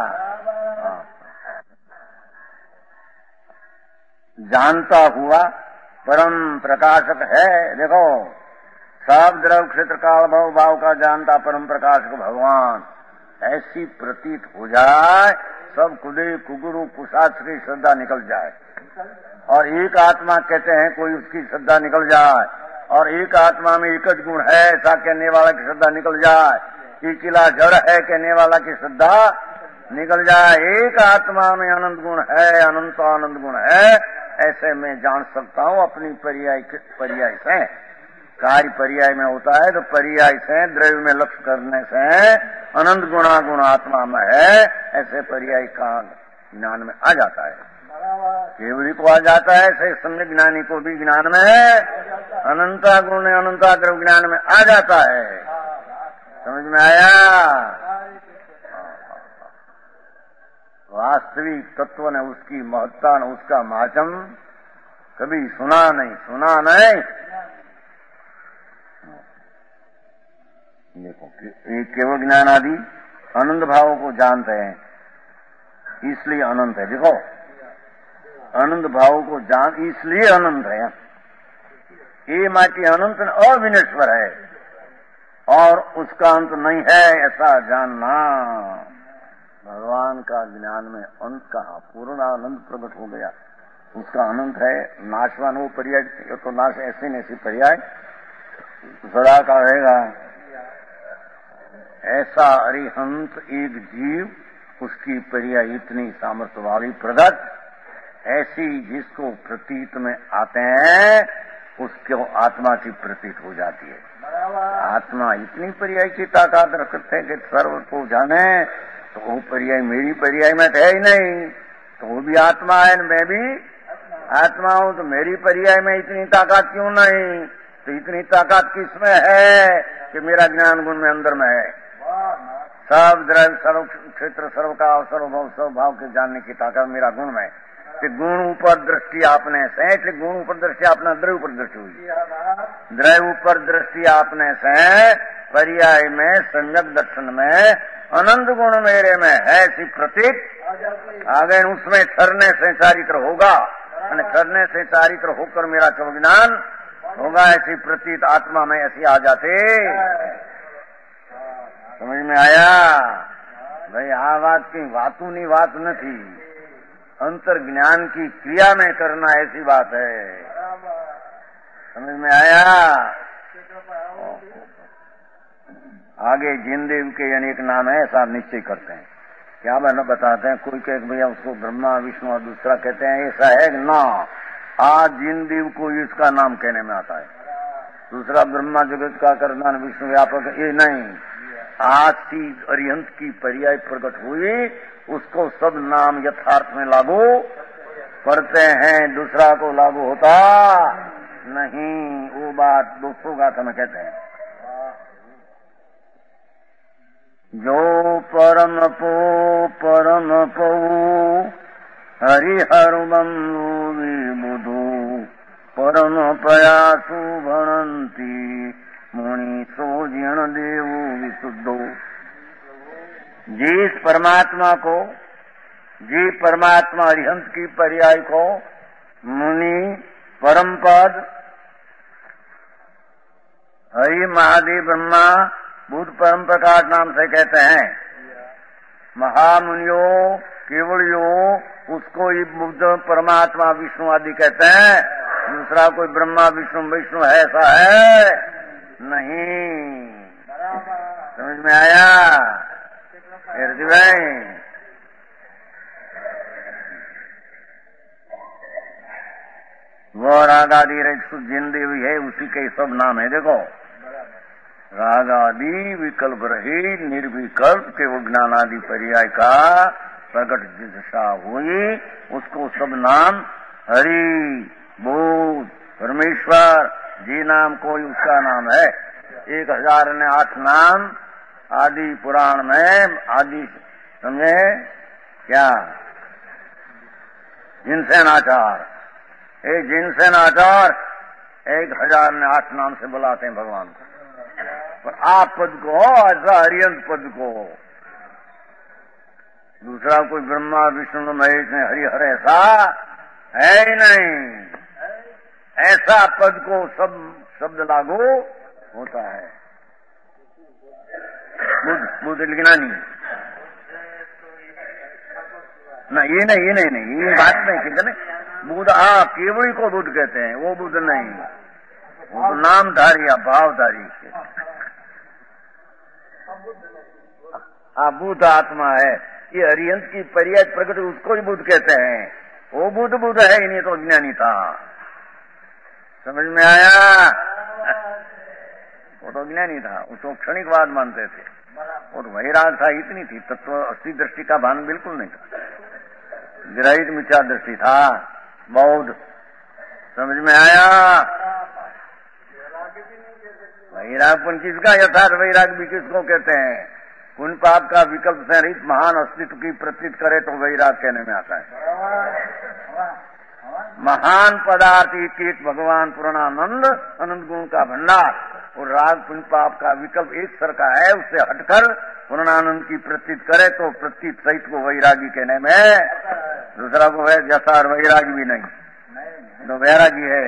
जानता हुआ परम प्रकाशक है। देखो, सब द्रव क्षेत्र काल भव भाव का जानता परम प्रकाशक भगवान, ऐसी प्रतीत हो जाए, सब कुदे कुगुरु कुशास्त्र की श्रद्धा निकल जाए। और एक आत्मा कहते हैं कोई उसकी श्रद्धा निकल जाए, और एक आत्मा में एक ज गुण है ऐसा कहने वाला की श्रद्धा निकल जाए, किला जड़ है कहने वाला की श्रद्धा निकल जाए। एक आत्मा में अनंत गुण है, अनंत आनंद गुण है, ऐसे मैं जान सकता हूँ अपनी पर्याय पर्याय से। कार्य पर्याय में होता है तो पर्याय से द्रव्य में लक्ष्य करने से अनंत गुणा गुण आत्मा में है, ऐसे पर्याय का ज्ञान में आ जाता है। केवली को आ जाता है, ऐसे सम्यक ज्ञानी को भी ज्ञान में अनंता गुण अनंता द्रव्य ज्ञान में आ जाता है। समझ में आया? वास्तविक तत्व ने उसकी महत्ता ने उसका महात्म कभी सुना नहीं, सुना नहीं। देखो, एक केवल ज्ञान आदि अनंत भावों को जानते हैं, इसलिए अनंत है। देखो, अनंत भावों को जान इसलिए अनंत है। ये माटी अनंत अविनश्वर है और उसका अंत नहीं है, ऐसा जानना। भगवान का ज्ञान में अंत कहा, पूर्ण आनंद प्रकट हो गया, उसका अनंत है। नाशवान वो पर्याय तो नाश ऐसे न ऐसी पर्याय सदा का रहेगा। ऐसा अरिहंत एक जीव, उसकी पर्याय इतनी सामर्थ्य वाली प्रदत्त, ऐसी जिसको प्रतीत में आते हैं उसको आत्मा की प्रतीत हो जाती है। आत्मा इतनी पर्याय की ताकत रखते हैं कि सर्व को जाने, तो वो पर्याय मेरी पर्याय में है ही नहीं, तो वो भी आत्मा है, मैं भी आत्मा हूं, तो मेरी पर्याय में इतनी ताकत क्यों नहीं? तो इतनी ताकत किसमें है कि मेरा ज्ञान गुण में अंदर में है। सब द्रव्य सर्व क्षेत्र सर्व का सर्वभाव स्वभाव के जानने की ताकत मेरा गुण में। तो गुण ऊपर दृष्टि आपने से, इसलिए गुण ऊपर दृष्टि आपने द्रव्य ऊपर दृष्टि हुई। द्रव्य ऊपर दृष्टि आपने से पर्याय में सम्यक दर्शन में अनंत गुण मेरे में है, ऐसी प्रतीक आगे उसमें ठरने से चारित्र होगा, ठरने से चारित्र होकर मेरा ज्ञान होगा, ऐसी प्रतीत आत्मा में ऐसी आ जाते। समझ में आया भाई? आ बात की वातों बात नहीं, अंतर ज्ञान की क्रिया में करना ऐसी बात है। समझ में आया? आगे जिनदेव के अनेक नाम है, ऐसा निश्चय करते हैं। क्या बना बताते हैं, कोई कहे भैया उसको ब्रह्मा विष्णु और दूसरा कहते हैं, ऐसा है ना। आज जिनदेव को इसका नाम कहने में आता है, दूसरा ब्रह्मा जगत का करना विष्णु व्यापक, ये नहीं। आज की अरिहंत की पर्याय प्रकट हुई, उसको सब नाम यथार्थ में लागू करते हैं, दूसरा को लागू होता नहीं। वो बात दोस्तों गाथा में कहते हैं, जो परम पो परम पो हरिहरु बंधु विबुधु परम प्रयासु भणंती मुनि सो जिण देवु विशुद्धो। जिस परमात्मा को, जी परमात्मा अरिहंत की पर्याय को मुनि परम पद हरि महादेव ब्रह्मा बुद्ध परम प्रकाश नाम से कहते हैं। महामुनियों केवलियों उसको ही बुद्ध परमात्मा विष्णु आदि कहते हैं। दूसरा कोई ब्रह्मा विष्णु विष्णु है ऐसा है नहीं। समझ में आया हृदय भाई? वो राग आदि जिन देवी है उसी के सब नाम है। देखो राग आदि विकल्प रही निर्विकल्प केवल ज्ञान आदि पर्याय का प्रकट दिशा हुई उसको सब नाम हरि भूत परमेश्वर जी नाम कोई उसका नाम है। एक हजार ने आठ नाम आदि पुराण में आदि समझे क्या? जिनसेनाचार एक जिनसेनाचार एक हजार ने आठ नाम से बुलाते हैं भगवान को। पर आप पद को ऐसा हरियंत पद को दूसरा कोई ब्रह्मा विष्णु महेश ने हरिहर ऐसा है ही नहीं। ऐसा पद को सब शब्द लागू होता है। बुद्ध बुद्ध ज्ञानी ना ये नहीं ये नहीं नहीं ये बात नहीं ठीक है ना। बुद्ध हाँ केवल को बुद्ध कहते हैं वो बुद्ध नहीं वो तो नामधारी या भावधारी हाँ बुद्ध आत्मा है। ये हरियंत की पर्याय प्रकट उसको ही बुद्ध कहते हैं। वो बुद्ध बुद्ध है ही नहीं तो ज्ञानी था। समझ में आया? वो तो ज्ञानी था उसको क्षणिकवाद मानते थे और वैराग था इतनी थी तत्व अस्थि दृष्टि का भान बिल्कुल नहीं था। ग्रहित मिथ्या दृष्टि था बौद्ध। समझ में आया? वैरागपन किसका यथार्थ वैराग भी किसको कहते हैं? पुण्य पाप का विकल्प से रहित महान अस्तित्व की प्रतीत करे तो वैराग कहने में आता है। महान पदार्थ एक भगवान पूर्णानंद अनंत गुण का भंडार और राग पुण्य पाप का विकल्प एक सर का है उससे हटकर पूर्णानंद की प्रतीत करे तो प्रतीत सहित को वैरागी कहने में दूसरा को है यथार्थ वैरागी भी नहीं तो वैरागी है।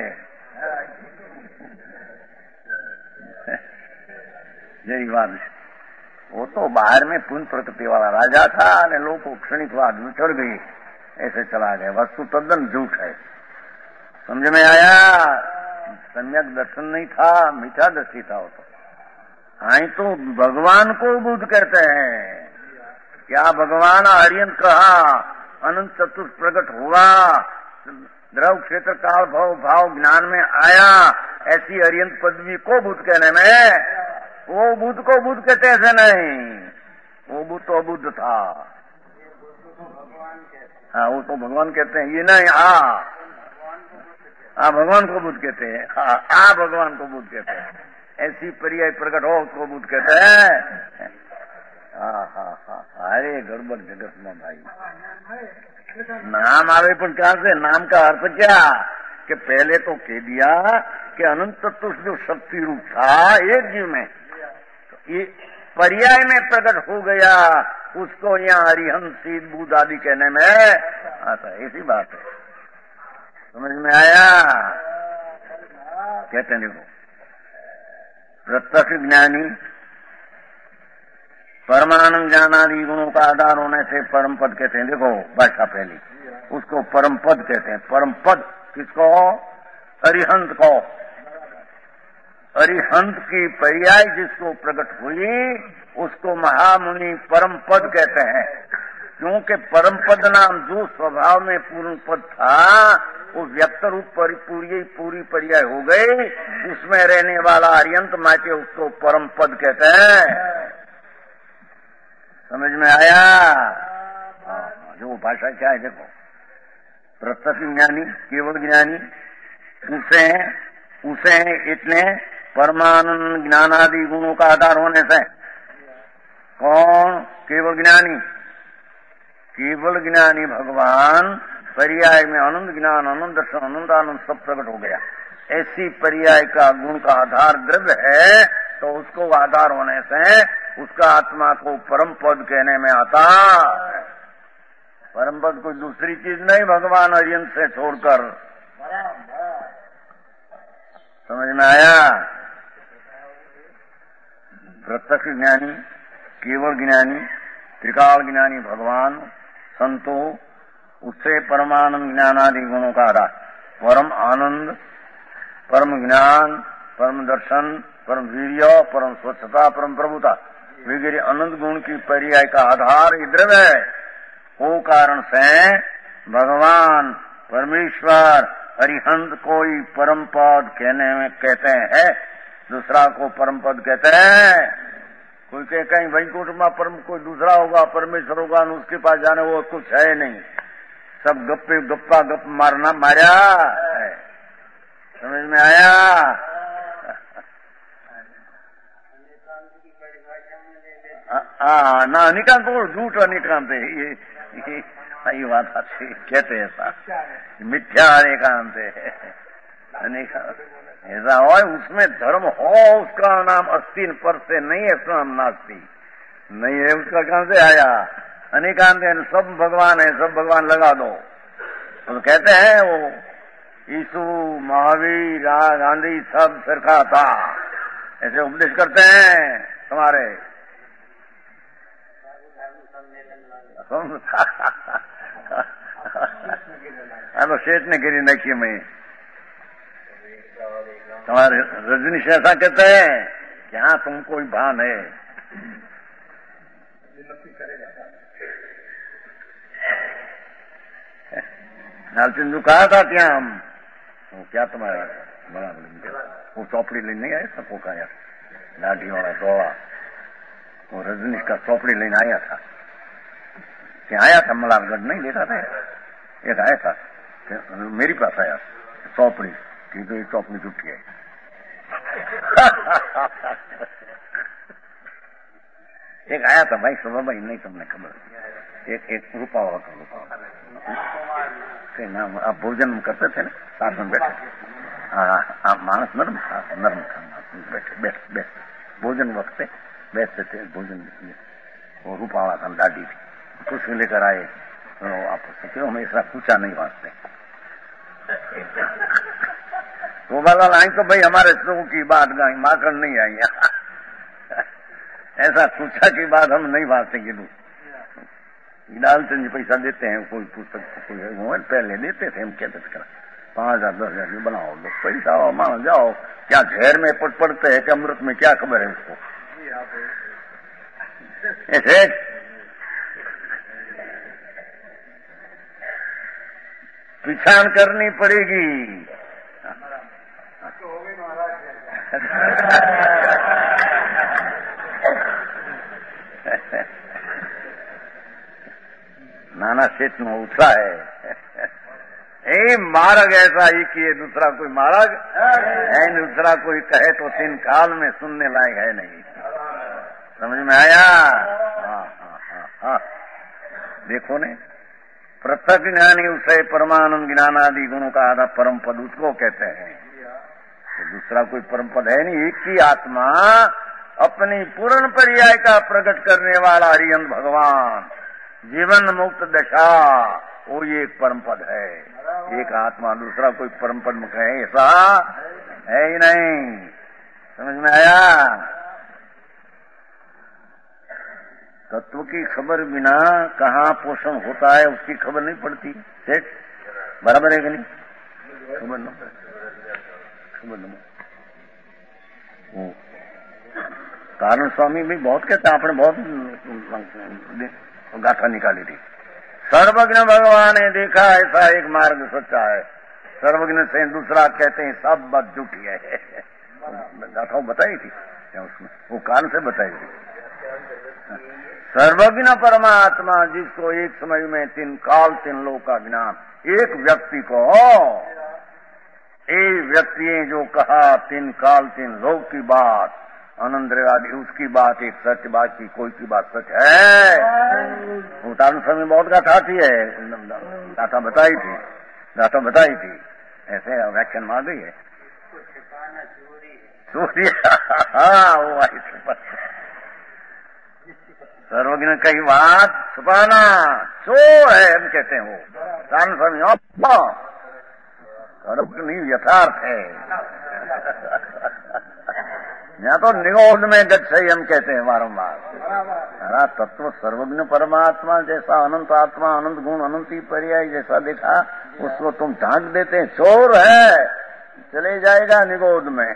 यही बात है। वो तो बाहर में पुण्य प्रकृति वाला राजा था और लोग को क्षणिकवाद में चढ़ गई ऐसे चला गया। वस्तु तद्दन झूठ है। समझ में आया? सम्यक दर्शन नहीं था मिथ्या दृष्टि था वो तो। आई तो भगवान को बुद्ध कहते हैं। क्या भगवान हरियंत कहा अनंत चतुर्थ प्रकट हुआ द्रव क्षेत्र काल भाव भाव ज्ञान में आया ऐसी हरियंत पदवी को बुद्ध कहने में वो बुद्ध को बुद्ध कहते ऐसे नहीं। वो बुद्ध तो अबुद्ध था। हाँ वो तो भगवान कहते हैं ये नहीं आ हाँ भगवान को बुद्ध कहते हैं। हाँ आ भगवान को बुद्ध कहते हैं। ऐसी पर्याय प्रकट हो उसको बुद्ध कहते हैं। हाँ हाँ हाँ अरे गड़बड़ जगत में भाई नाम आवे पर क्या से नाम का अर्थ क्या कि पहले तो कह दिया कि अनंत तत्व जो शक्ति रूप था एक जीव में ये पर्याय में प्रकट हो गया उसको यहाँ हरिहंस सीध बुद्ध आदि कहने में आता है। इसी बात है। समझ में आया? कहते हैं देखो प्रत्यक्ष ज्ञानी परमानंद ज्ञानादि गुणों का आधार होने से परम पद कहते हैं। देखो भाषा पहली उसको परम पद कहते हैं। परम पद किसको? अरिहंत को। अरिहंत की पर्याय जिसको प्रकट हुई उसको महामुनि परम पद कहते हैं। क्योंकि परम पद नाम जो स्वभाव में पूर्ण पद था वो व्यक्त रूप पूरी पूरी पर्याय हो गई उसमें रहने वाला अरिहंत माचे उसको परम पद कहते हैं। समझ में आया? जो भाषा क्या है देखो प्रत्यक्ष ज्ञानी केवल ज्ञानी उसे उसे इतने परमानंद ज्ञानादि गुणों का आधार होने से कौन? केवल ज्ञानी। केवल ज्ञानी भगवान पर्याय में आनंद ज्ञान आनंद दर्शन आनंद आनंद सब प्रकट हो गया। ऐसी पर्याय का गुण का आधार द्रव्य है तो उसको आधार होने से उसका आत्मा को परम पद कहने में आता। परम पद कोई दूसरी चीज नहीं भगवान अरिहंत से छोड़कर। समझ में आया? प्रत्यक्ष ज्ञानी केवल ज्ञानी त्रिकाल ज्ञानी भगवान संतो उससे परमानंद ज्ञानादि गुणों का आधार परम आनंद, परम ज्ञान, परम दर्शन, परम वीर्य, परम स्वच्छता, परम प्रभुता वगैरह अनंत गुण की पर्याय का आधार ये द्रव्य है। वो कारण से भगवान परमेश्वर अरिहंत कोई परम पद कहने में कहते हैं, दूसरा को परम पद कहते हैं। कोई कहे कहीं वैकुंठ में परम कोई दूसरा होगा, परमेश्वर होगा, उसके पास जाने वो कुछ है नहीं, सब गप्पे गप्पा गप मारना मारा है। समझ में आया? हाँ ना, अनिकांत वो झूठ अनिकांत है, ये ये, ये बात अच्छी कहते हैं ऐसा, मिथ्या अनिकांत है, अनिकांत ऐसा हो उसमें धर्म हो उसका नाम अस्तीन पर से नहीं है, उसका नाम नास्ती नहीं है, उसका कहां से आया? अनिकांत है, सब भगवान है, सब भगवान लगा दो। तो कहते हैं वो यीशु, महावीर, गांधी सब सरखा था, ऐसे उपदेश करते हैं तुम्हारे। तो शेष ने गिरी नखी में तुम्हारे रजनीश ऐसा कहते हैं कि हाँ तुमको ही भान है। नालचंदू कहा था क्या हम वो क्या तुम्हारा बड़ा वो चौपड़ी लेने नहीं आया सबको का यार, लाठी वाला दौड़ा वो रजनीश का चौपड़ी लेने आया था, क्या आया था मलारगढ़ नहीं देखा था, एक आया था मेरी पास आया चौपड़ी की, तो ये चौपड़ी झूठी है। एक आया था भाई सुबह भाई, नहीं तुमने खबर, एक एक रूपा हुआ था, रूपा नाम आप भोजन करते थे ना साथ में बैठे, हाँ मानस नर्म था, नर्म था, बैठे बैठ बैठ भोजन वक्त बैठते थे भोजन, वो रूपा वाला था, दादी थी, कुछ लेकर आए तो आपस में क्यों हमें ऐसा पूछा नहीं वास्ते, तो वाला आई तो भाई हमारे लोगों की बात गाई माकर नहीं आई, ऐसा पूछा की बात हम नहीं वास्ते गिलू। डालचंद जी पैसा देते हैं, कोई पुस्तक कोई पहले देते थे, हम कहते थे पांच हजार दस हजार बनाओ लो पैसा मानो जाओ, क्या घेर में पट पड़ते हैं कि अमृत में, क्या खबर है उसको। ऐसे पिछाण करनी पड़ेगी। नाना सेठ में उठा है ए मार्ग ऐसा ही कि दूसरा कोई मार्ग है, दूसरा कोई कहे तो तीन काल में सुनने लायक है नहीं। समझ में आया? हाँ हाँ हाँ हाँ देखो ने, पृथक ज्ञानी उसे परमानंद ज्ञानादि गुणों का आधा परम पद उसको कहते हैं, तो दूसरा कोई परम पद है नहीं। एक ही आत्मा अपनी पूर्ण पर्याय का प्रकट करने वाला हरिहंत भगवान, जीवन मुक्त दशा, वो ये एक परम पद है। एक आत्मा, दूसरा कोई परम पद मुख है ऐसा है ही नहीं। समझ में आया? तत्व की खबर बिना कहाँ पोषण होता है उसकी खबर नहीं पड़ती। सेठ बराबर है कि नहीं? खबर न खबर न कारण स्वामी भी बहुत कहते हैं, आपने बहुत गाथा निकाली थी। सर्वज्ञ भगवान ने देखा ऐसा एक मार्ग सच्चा है, सर्वज्ञ से दूसरा कहते हैं सब बात झूठी है। गाथा बताई थी उसमें, वो काल से बताई थी। सर्वज्ञ परमात्मा जिसको एक समय में तीन काल तीन लोक का ज्ञान, एक व्यक्ति को एक व्यक्ति ने जो कहा तीन काल तीन लोक की बात, आनंदवादी उसकी बात एक सच, बात की कोई की बात सच है। उतारण समय बहुत गाथा थी है, गाथा बताई थी, गाथा बताई थी, ऐसे व्याख्यान मार गई है चोरी। हाँ वो आई सर्वज्ञ ने कही बात छुपाना चोर है, हम कहते हैं वो उतारण समय नहीं यथार्थ है। यहाँ तो निगोध में गच्छई हम कहते हैं बारम्बार। हरा तत्व सर्वज्ञ परमात्मा जैसा अनंत आत्मा, अनंत गुण, अनंती पर्याय जैसा देखा, उसको तुम ढांक देते हैं, चोर है, चले जाएगा निगोध में।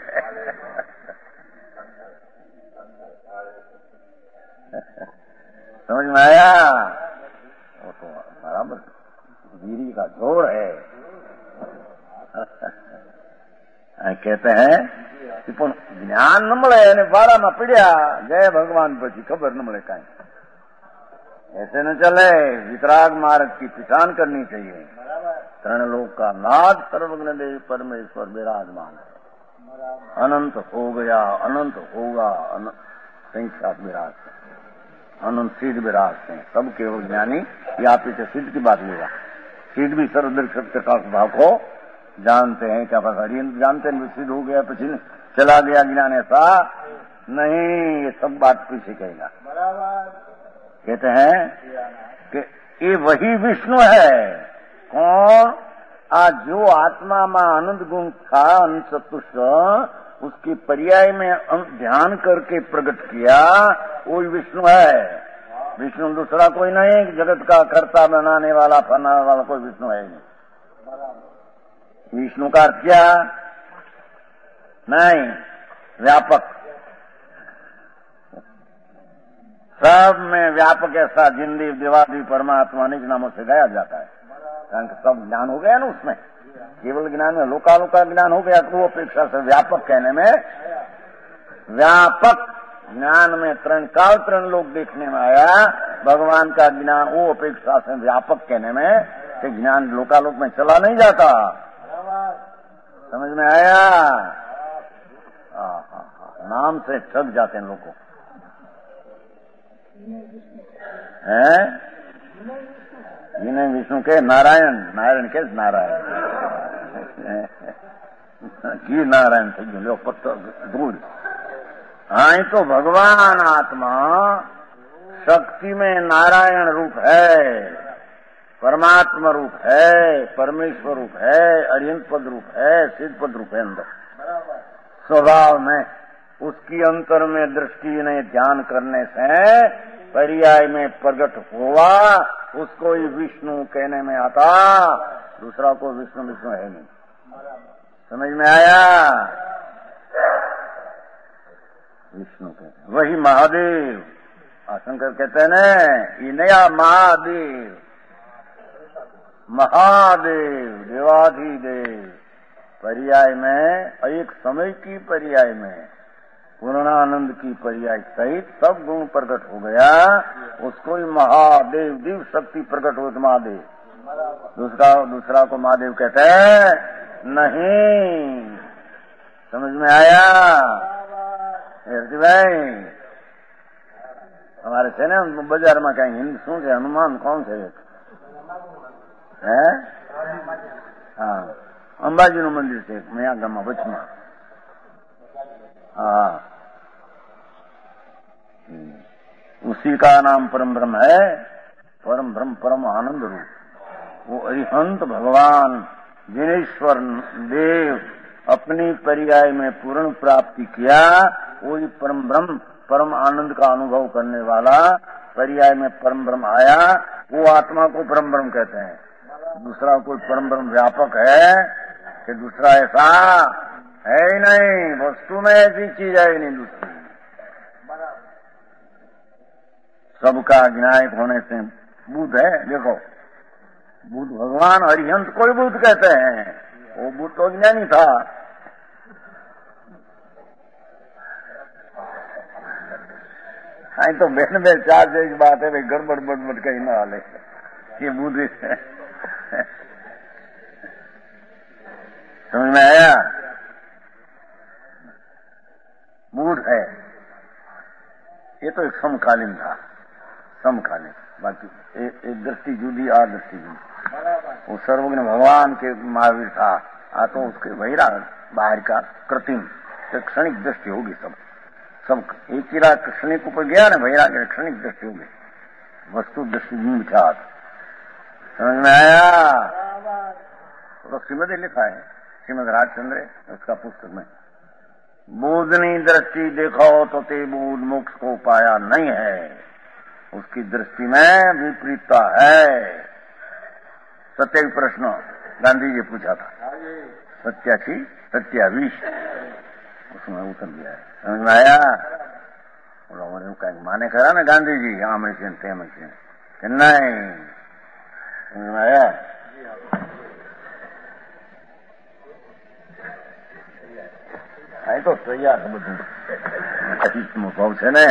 समझ में आया? वो तो बराबर वीरी का जोर है। कहते हैं कि ज्ञान न મળે અને બાળા માં પીડ્યા જય ભગવાન પછી ખબર ન મળે કાંઈ। ऐसे न चले, वितराग मार्ग की पहचान करनी चाहिए। तरण लोक का नाथ सर्वज्ञ देव परमेश्वर विराजमान है। अनंत हो गया, अनंत होगा, संख्या विराज है, अनंत सिद्ध विराज है। सब केवल ज्ञानी या पीछे सिद्ध की बात लेगा। सिद्ध भी सर्वदर्शक का स्वभाव को जानते हैं। क्या पता हरियंत जानते हैं सिद्ध हो गया पीछे चला गया ज्ञान, ऐसा नहीं। ये सब बात पीछे कहेगा। कहते हैं कि ये वही विष्णु है। कौन? आज जो आत्मा में आनंद गुण था, अनंत चतुष्ट, उसकी पर्याय में ध्यान करके प्रकट किया, वो विष्णु है। विष्णु दूसरा कोई नहीं, जगत का कर्ता बनाने वाला, फनाने वाला कोई विष्णु है नहीं। विष्णु का अर्थ क्या? नहीं, व्यापक, सब में व्यापक ऐसा जिंदी देवादी परमात्मा अनेक नामों से गाया जाता है। कारण सब ज्ञान हो गया ना उसमें, केवल ज्ञान में लोकालोक का ज्ञान हो गया, तो वो अपेक्षा से व्यापक कहने में, व्यापक ज्ञान में तरण काल तरण लोग देखने में आया। भगवान का ज्ञान वो अपेक्षा से व्यापक कहने में कि ज्ञान लोकालोक में चला नहीं जाता। समझ में आया? नाम से ठग जाते हैं लोग को। हैं? जिन्हें विष्णु के नारायण, नारायण के नारायण की नारायण थे जो पत्थर दूर। हाँ, तो भगवान आत्मा शक्ति में नारायण रूप है, परमात्मा रूप है, परमेश्वर रूप है, अरिहंत पद रूप है, सिद्ध पद रूप है। अंदर स्वभाव में उसकी अंतर में दृष्टि ने ध्यान करने से पर्याय में प्रकट हुआ, उसको ही विष्णु कहने में आता। दूसरा को विष्णु विष्णु है नहीं। समझ में आया? विष्णु कहते हैं वही महादेव। शंकर कहते हैं न, ये नया महादेव, महादेव देवाधिदेव पर्याय में, एक समय की पर्याय में, पूर्णानंद की पर्याय सहित सब गुण प्रकट हो गया, उसको ही महादेव, दिव्य शक्ति प्रकट हो तो महादेव। दूसरा दूसरा को महादेव कहते हैं नहीं। समझ में आया? भाई हमारे से ना बाजार में कहीं हिंद शू है, हनुमान कौन से है? हाँ, अंबाजी નું મંદિર છે મયા ગામમાં વચમાં। हाँ, उसी का नाम परम ब्रह्म है। परम ब्रह्म परम आनंद रूप वो अरिहंत भगवान जिनेश्वर देव अपनी पर्याय में पूर्ण प्राप्ति किया, वही परम ब्रह्म परम आनंद का अनुभव करने वाला पर्याय में परम ब्रह्म आया, वो आत्मा को परम ब्रह्म कहते हैं। दूसरा कोई परम ब्रह्म व्यापक है कि दूसरा ऐसा है ही नहीं। वस्तु में ऐसी चीज है ही नहीं दूसरी। सबका ज्ञायक होने से बुद्ध है। देखो, बुद्ध भगवान अरिहंत कोई बुद्ध कहते हैं, वो बुद्ध तो ज्ञानी था। हाँ, तो बेन में चार जैसी बात है भाई, गड़बड़ बड़बड़ कहीं ना हाले ये बुद्ध है। समझ में आया? बुद्ध है, ये तो एक समकालीन था, समकालीन। बाकी एक, एक दृष्टि जुदी, आ दृष्टि जुदी। वो सर्वज्ञ भगवान के महावीर था, आ तो उसके बहिरा बाहर का कृत्रिम क्षणिक दृष्टि होगी। सब सब एक ही रात क्षणिक ऊपर गया ना, बहिरा के क्षणिक दृष्टि होगी, वस्तु दृष्टि विख्यात। समझ में आया? तो श्रीमद लिखा है, श्रीमद राजचंद्र उसका पुस्तक में बूढ़नी दृष्टि देखो तो ते बूढ़ मोक्ष को पाया नहीं है, उसकी दृष्टि में विपरीतता है। सत्य प्रश्न गांधी जी पूछा था, सत्याची सत्यावीश, उसमें उत्तर दिया है। समझ में आया? बोला कहीं माने खरा ना गांधी जी आम ऐसे तेम ऐसे कि नहीं? समझ में आया? અહીં તો તૈયાર છે બધું, અતિથનો ભાવ છે ને.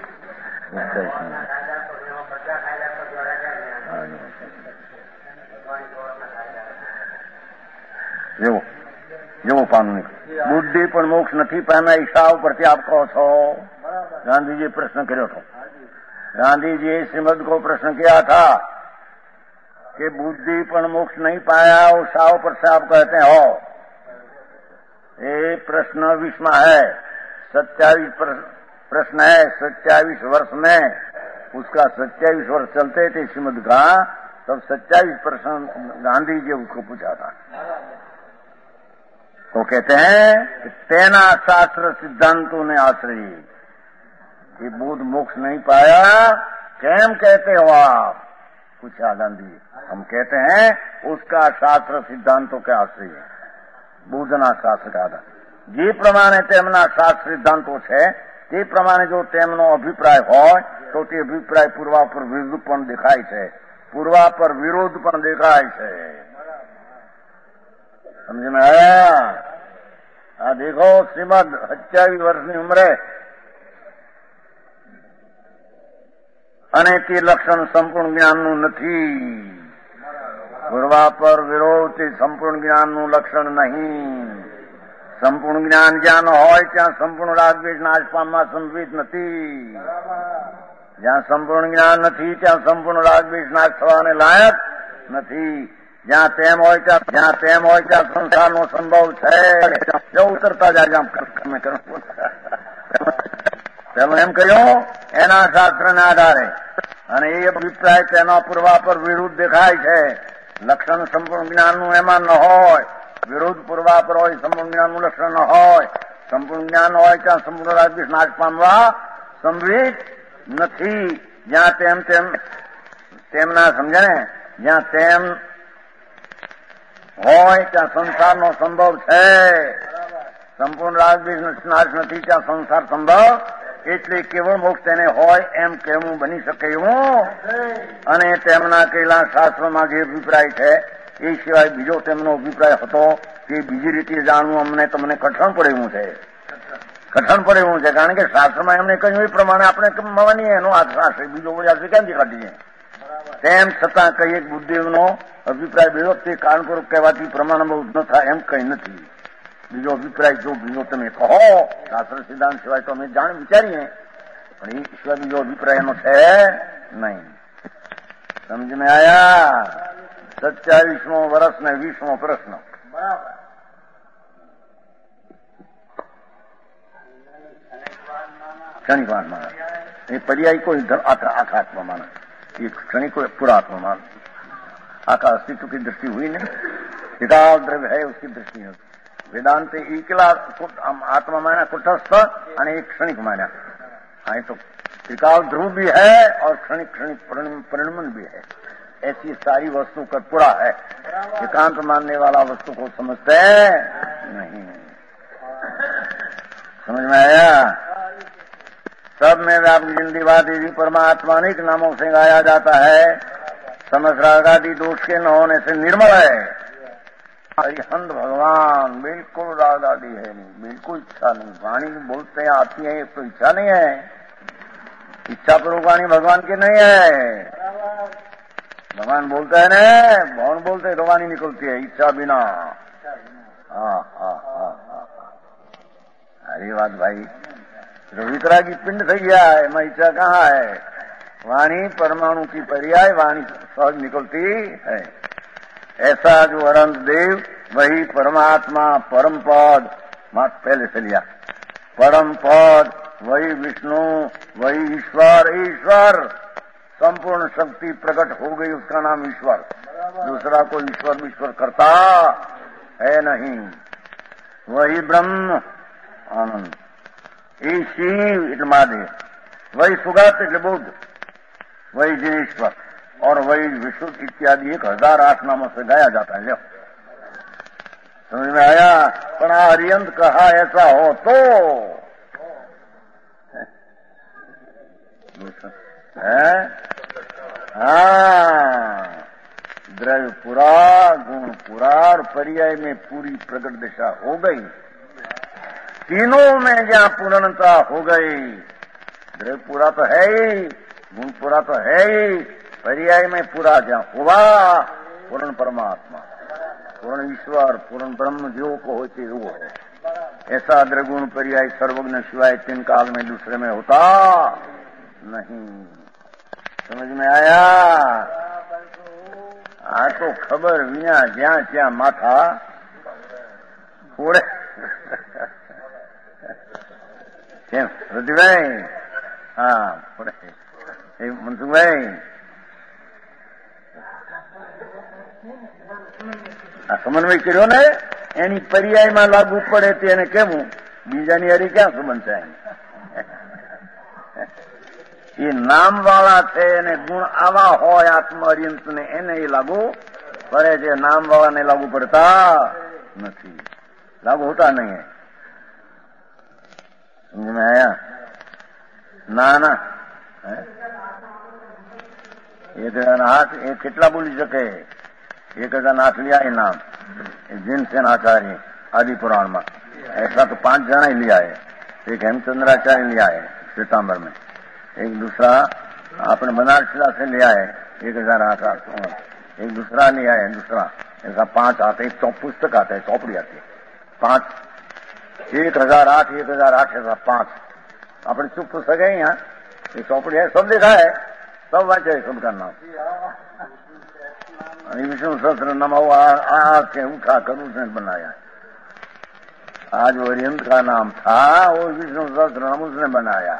જેવો જેવો પાનું નીકળ્યું, બુદ્ધિ પણ મોક્ષ નથી પામ્યા ઈચ્છા ઉપરથી આપ કહો છો. ગાંધીજીએ પ્રશ્ન કર્યો હતો. ગાંધीजी श्रीमद को प्रश्न किया था कि बुद्धि पर मोक्ष नहीं पाया और साव पर से आप कहते हो. ये प्रश्न विश्व में है, सत्यावीस प्रश्न है. सत्यावीस वर्ष में उसका सत्यावीस वर्ष चलते थे श्रीमद का, तब सत्यावीस प्रश्न गांधी जी उसको पूछा था. तो कहते हैं कि तेना शास्त्र सिद्धांतों ने आश्रय, ये बुद्ध मोक्ष नहीं पाया कैम कहते हो आप? पूछा गांधी. हम कहते हैं उसका शास्त्र सिद्धांतों के आश्रय है. બુદ્ધના શાસ્ત્ર કાઢા જે પ્રમાણે તેમના શાસ્ત્ર સિદ્ધાંતો છે તે પ્રમાણે જો તેમનો અભિપ્રાય હોય તો તે અભિપ્રાય પૂર્વાપર વિરુદ્ધ પણ દેખાય છે, પૂર્વાપર વિરોધ પણ દેખાય છે. સમજ में आया? આ દેખો શ્રીમદ સત્યાવીસ વર્ષની ઉંમરે અને તે લક્ષણ સંપૂર્ણ જ્ઞાનનું નથી. પૂર્વાપર વિરોધ તે સંપૂર્ણ જ્ઞાનનું લક્ષણ નહીં. સંપૂર્ણ જ્ઞાન જ્યાં હોય ત્યાં સંપૂર્ણ રાગદ્વેષ નાશ પામવા સંભવિત નથી. જ્યાં સંપૂર્ણ જ્ઞાન નથી ત્યાં સંપૂર્ણ રાગદ્વેષ નાશ થવાને લાયક નથી. જ્યાં તેમ હોય ત્યાં જ્યાં તેમ હોય ત્યાં સંસારનો સંભવ છે. જો ઉતરતા જાય આમ પેલું એમ કર્યું એના શાસ્ત્રના આધારે, અને એ અભિપ્રાય તેના પૂર્વાપર વિરુદ્ધ દેખાય છે. લક્ષણ સંપૂર્ણ જ્ઞાનનું એમાં ન હોય, વિરુદ્ધ પૂર્વાપર હોય, સંપૂર્ણ જ્ઞાનનું લક્ષણ ન હોય. સંપૂર્ણ જ્ઞાન હોય ત્યાં સંપૂર્ણ રાગદ્વેષ નાશ પામવા સંભવિત નથી. જ્યાં તેમ તેમ તેમના સમજે ને, જ્યાં તેમ હોય ત્યાં સંસારનો સંભવ છે. સંપૂર્ણ રાગદ્વેષ નાશ નથી ત્યાં સંસાર સંભવ, એટલે કેવળ મોક્ષ તેને હોય એમ કહેવું બની શકે એવું. અને તેમના કહેલા શાસ્ત્રોમાં જે અભિપ્રાય છે એ સિવાય બીજો તેમનો અભિપ્રાય હતો તે બીજી રીતે જાણવું અમને તમને કઠણ પડે એવું છે. કઠણ પડે એવું છે, કારણ કે શાસ્ત્રમાં એમને કહ્યું એ પ્રમાણે આપણે માનીએ એનો આ શાસ્ત્ર બીજો બધા ક્યાંથી કાઢીએ. તેમ છતાં કહીએ બુદ્ધિનો અભિપ્રાય બીજો તે કારણપૂર્વક કહેવાથી પ્રમાણમાં ન થાય એમ કઈ નથી. બીજો અભિપ્રાય જો બીજો તમે કહો શાસ્ત્ર સિદ્ધાંત સિવાય તો અમે જાણ વિચારીએ, પણ એ સિવાય બીજો અભિપ્રાય એનો છે નહીં. સમજ में आया? સત્યાવીસમો વર્ષ ને વીસમો પ્રશ્ન. ક્ષણિકવાદ માના એ પર્યાય કોઈ આખા આત્મા माना, ये क्षणिक को पूरा आत्मा मान. आका अस्तित्व की दृष्टि हुई नहीं, हिताल द्रव्य है उसकी दृष्टि है. वेदांत एकला आत्मा माना कुटस्थ અને एक क्षणिक माना. हाँ तो त्रिकाल ध्रुव भी है और क्षणिक क्षणिक परिणमन भी है. ऐसी सारी वस्तु का पूरा है. एकांत मानने वाला वस्तु को समझते नहीं. समझ में आया? सब में व्यापक जिंदीवाद यदि परमात्मा अनेक नामों से गाया जाता है, समझ रागादि दोष के न होने से निर्मल है. अरिहंत भगवान बिल्कुल राग आदि है नहीं, बिल्कुल इच्छा नहीं. वाणी बोलते हैं आती है तो इच्छा नहीं है. इच्छा पूर्वक वाणी भगवान की नहीं है. भगवान बोलते है ना, भगवान बोलते है तो वाणी निकलती है इच्छा बिना. हाँ हाँ हाँ हाँ अरे बात भाई, वितरागी पिंड થઈ गया है, मैं इच्छा कहाँ है? वाणी परमाणु की पर्याय वाणी सहज निकलती है. ऐसा जो अनंत देव वही परमात्मा परम पद मात पहले से लिया. परम पद वही विष्णु वही ईश्वर. ईश्वर संपूर्ण शक्ति प्रकट हो गई, उसका नाम ईश्वर. दूसरा कोई ईश्वर ईश्वर करता है नहीं. वही ब्रह्म आनंद। એ શિવ એટલે મહાદેવ, वही सुगत એટલે बुद्ध, वही जिनेश्वर और वही विशुद्ध इत्यादि एक हजार आठ नामों से गाया जाता है। समझ में आया? पर हरियंत कहा ऐसा हो तो है। हाँ, द्रव्य पूरा, गुण पूरा और पर्याय में पूरी प्रकट दिशा हो गई। तीनों में जहाँ पूर्णता हो गई, द्रव्य पूरा तो है ही, गुण पूरा तो है ही, पर्याय में पूरा जहाँ हुआ, पूर्ण परमात्मा, पूर्ण ईश्वर, पूर्ण ब्रह्म जो को होती वो है। ऐसा द्रगुण पर्याय सर्वज्ञ शिवाय तीन काल में दूसरे में होता नहीं। समझ में आया? आ तो खबर विना ज्या ज्या माथा फोड़े। કેમ રુધિભાઈ? હા પડે એ મનસુખભાઈ આ સમન્વય કર્યો ને એની પર્યાયમાં લાગુ પડે તેને કેવું? બીજાની હારી ક્યાં સંબંધ છે? એ નામ વાળા છે અને ગુણ આવા હોય આત્મ અર્યંત ને એને એ લાગુ પડે છે, નામ વાળાને લાગુ પડતા નથી, लागू होता नहीं है। समझ में आया? ना ना एक हजार आठ एक कितना बोली सके? एक हजार आठ लिया है नाम जिनसेन आचार्य आदि पुराण में, ऐसा तो पांच जना ही लिया है। एक हेमचंद्राचार्य लिया है श्वेतांबर में, एक दूसरा आपने बनारसीला से लिया है एक हजार आठ आठ, एक दूसरा लिया है दूसरा, ऐसा पांच आते हैं। पुस्तक आते हैं, चौपड़ी आती है, पांच एक हजार आठ एक हजार आठ ऐसा पांच अपने चुप पुस्तक है यहाँ, ये चौपड़ी है, सब देखा है, सब वांचे है, सबका नाम विष्णु सहस्त्र नाम आज से उठा कर उसने बनाया। आज वो अरिहंत का नाम था, वो विष्णु सहस्त्र नाम उसने बनाया।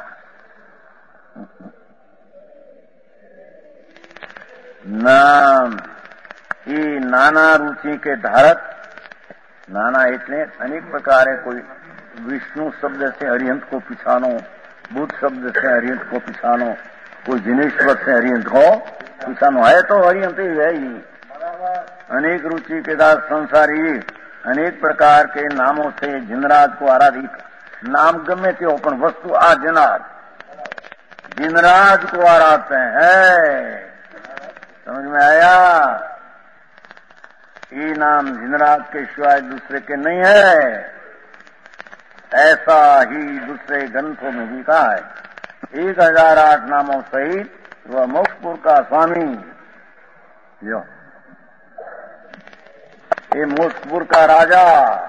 नाम ये नाना रुचि के धारक, नाना એટલે अनेक प्रकार है। कोई विष्णु शब्द से अरिहंत को पिछानो, बुद्ध शब्द से अरिहंत को पिछानो, कोई जिनेश्वर से अरिहंत को पिछानो है, तो अरिहंत ही है ही। अनेक रुचि के दास संसारी अनेक प्रकार के नामों से जिनराज को आराधित, नाम गमे ते हो पण वस्तु आ जिनराज, जिनराज को आराधते हैं। समझ में आया? ये नाम जिनराज के सिवाय दूसरे के नहीं है, ऐसा ही दूसरे ग्रंथों में भी कहा है। एक हजार आठ नामों सहित वह मोक्षपुर का स्वामी, जो ये मोक्षपुर का राजा,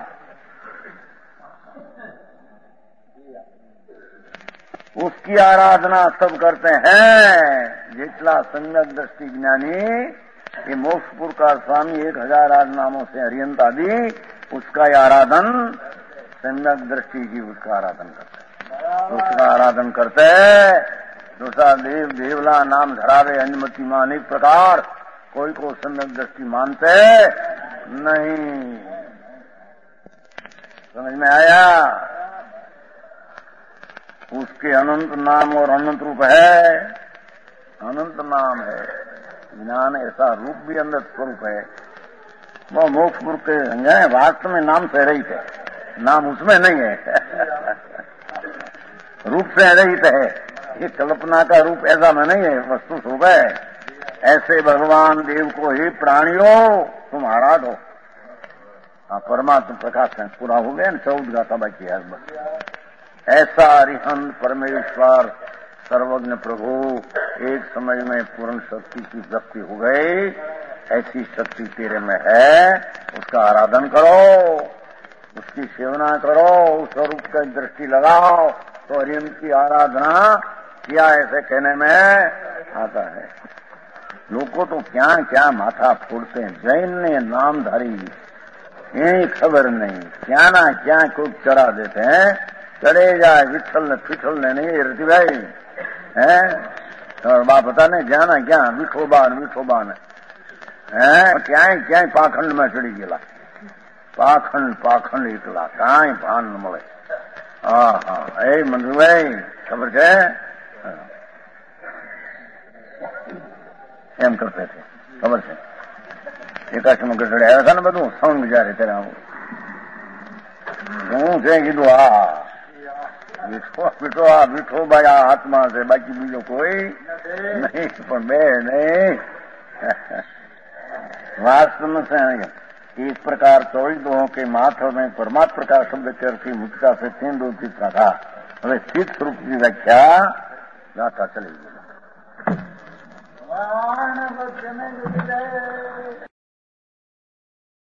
उसकी आराधना सब करते हैं। जितना सम्यक दृष्टि ज्ञानी ये मोक्षपुर का स्वामी एक हजार आठ नामों से अरिहंत आदि उसका आराधन, सम्यक दृष्टि की उसका आराधन करते, उसका आराधन करते। दूसरा देव देवला नाम धरावे अनुमति मान, एक प्रकार कोई को सम्यक दृष्टि मानते नहीं। समझ में आया? उसके अनंत नाम और अनंत रूप है, अनंत नाम है, ज्ञान ऐसा रूप भी अंदर स्वरूप है। वो मोक्षपुर के वास्तव में नाम से रहित है, नाम उसमें नहीं है। रूप से रहित है, ये कल्पना का रूप ऐसा में नहीं है, वस्तु स्वरूप है। ऐसे भगवान देव को ही प्राणियों तुम आराधो। परमात्मा प्रकाश है, पूरा हो गया न चौदह गाथा बाकी है। ऐसा अरिहंत परमेश्वर सर्वज्ञ प्रभु एक समय में पूर्ण शक्ति की व्यक्ति हो गई, ऐसी शक्ति तेरे में है, उसका आराधन करो, उसकी सेवना करो, उस स्वरूप की दृष्टि लगाओ, तो अरिहंत की आराधना किया ऐसे कहने में आता है। लोग तो क्या क्या माथा फोड़ते हैं, जैन ने नामधारी यही खबर नहीं, क्या ना क्या कुछ चढ़ा देते हैं, चढ़े जाए विठल ने पिठल ने नहीं रति भाई है, और बाप पता नहीं जाना क्या विठोबान विठोबान है, क्या क्या पाखंड में चढ़ी गया, पाखंड पाखंड एकला काई भान न मळे। હા હા એ મનસુખભાઈ ખબર છે એમ કરતા છે ખબર છે એકાશમાં ગઢડે આવ્યા હતા ને બધું સૌન બિચારે ત્યારે હું છે કીધું હા મીઠો મીઠો આ મીઠો ભાઈ આ હાથમાં છે બાકી બીજો કોઈ નહીં પણ બે નહીં वास्तव में से इस प्रकार चौदहों के माथों में परमात्म प्रकाश शब्द करके मुक्ता से तीन दो तीसरा था हमें चित स्वरूप की व्याख्या गाथा चलेगी।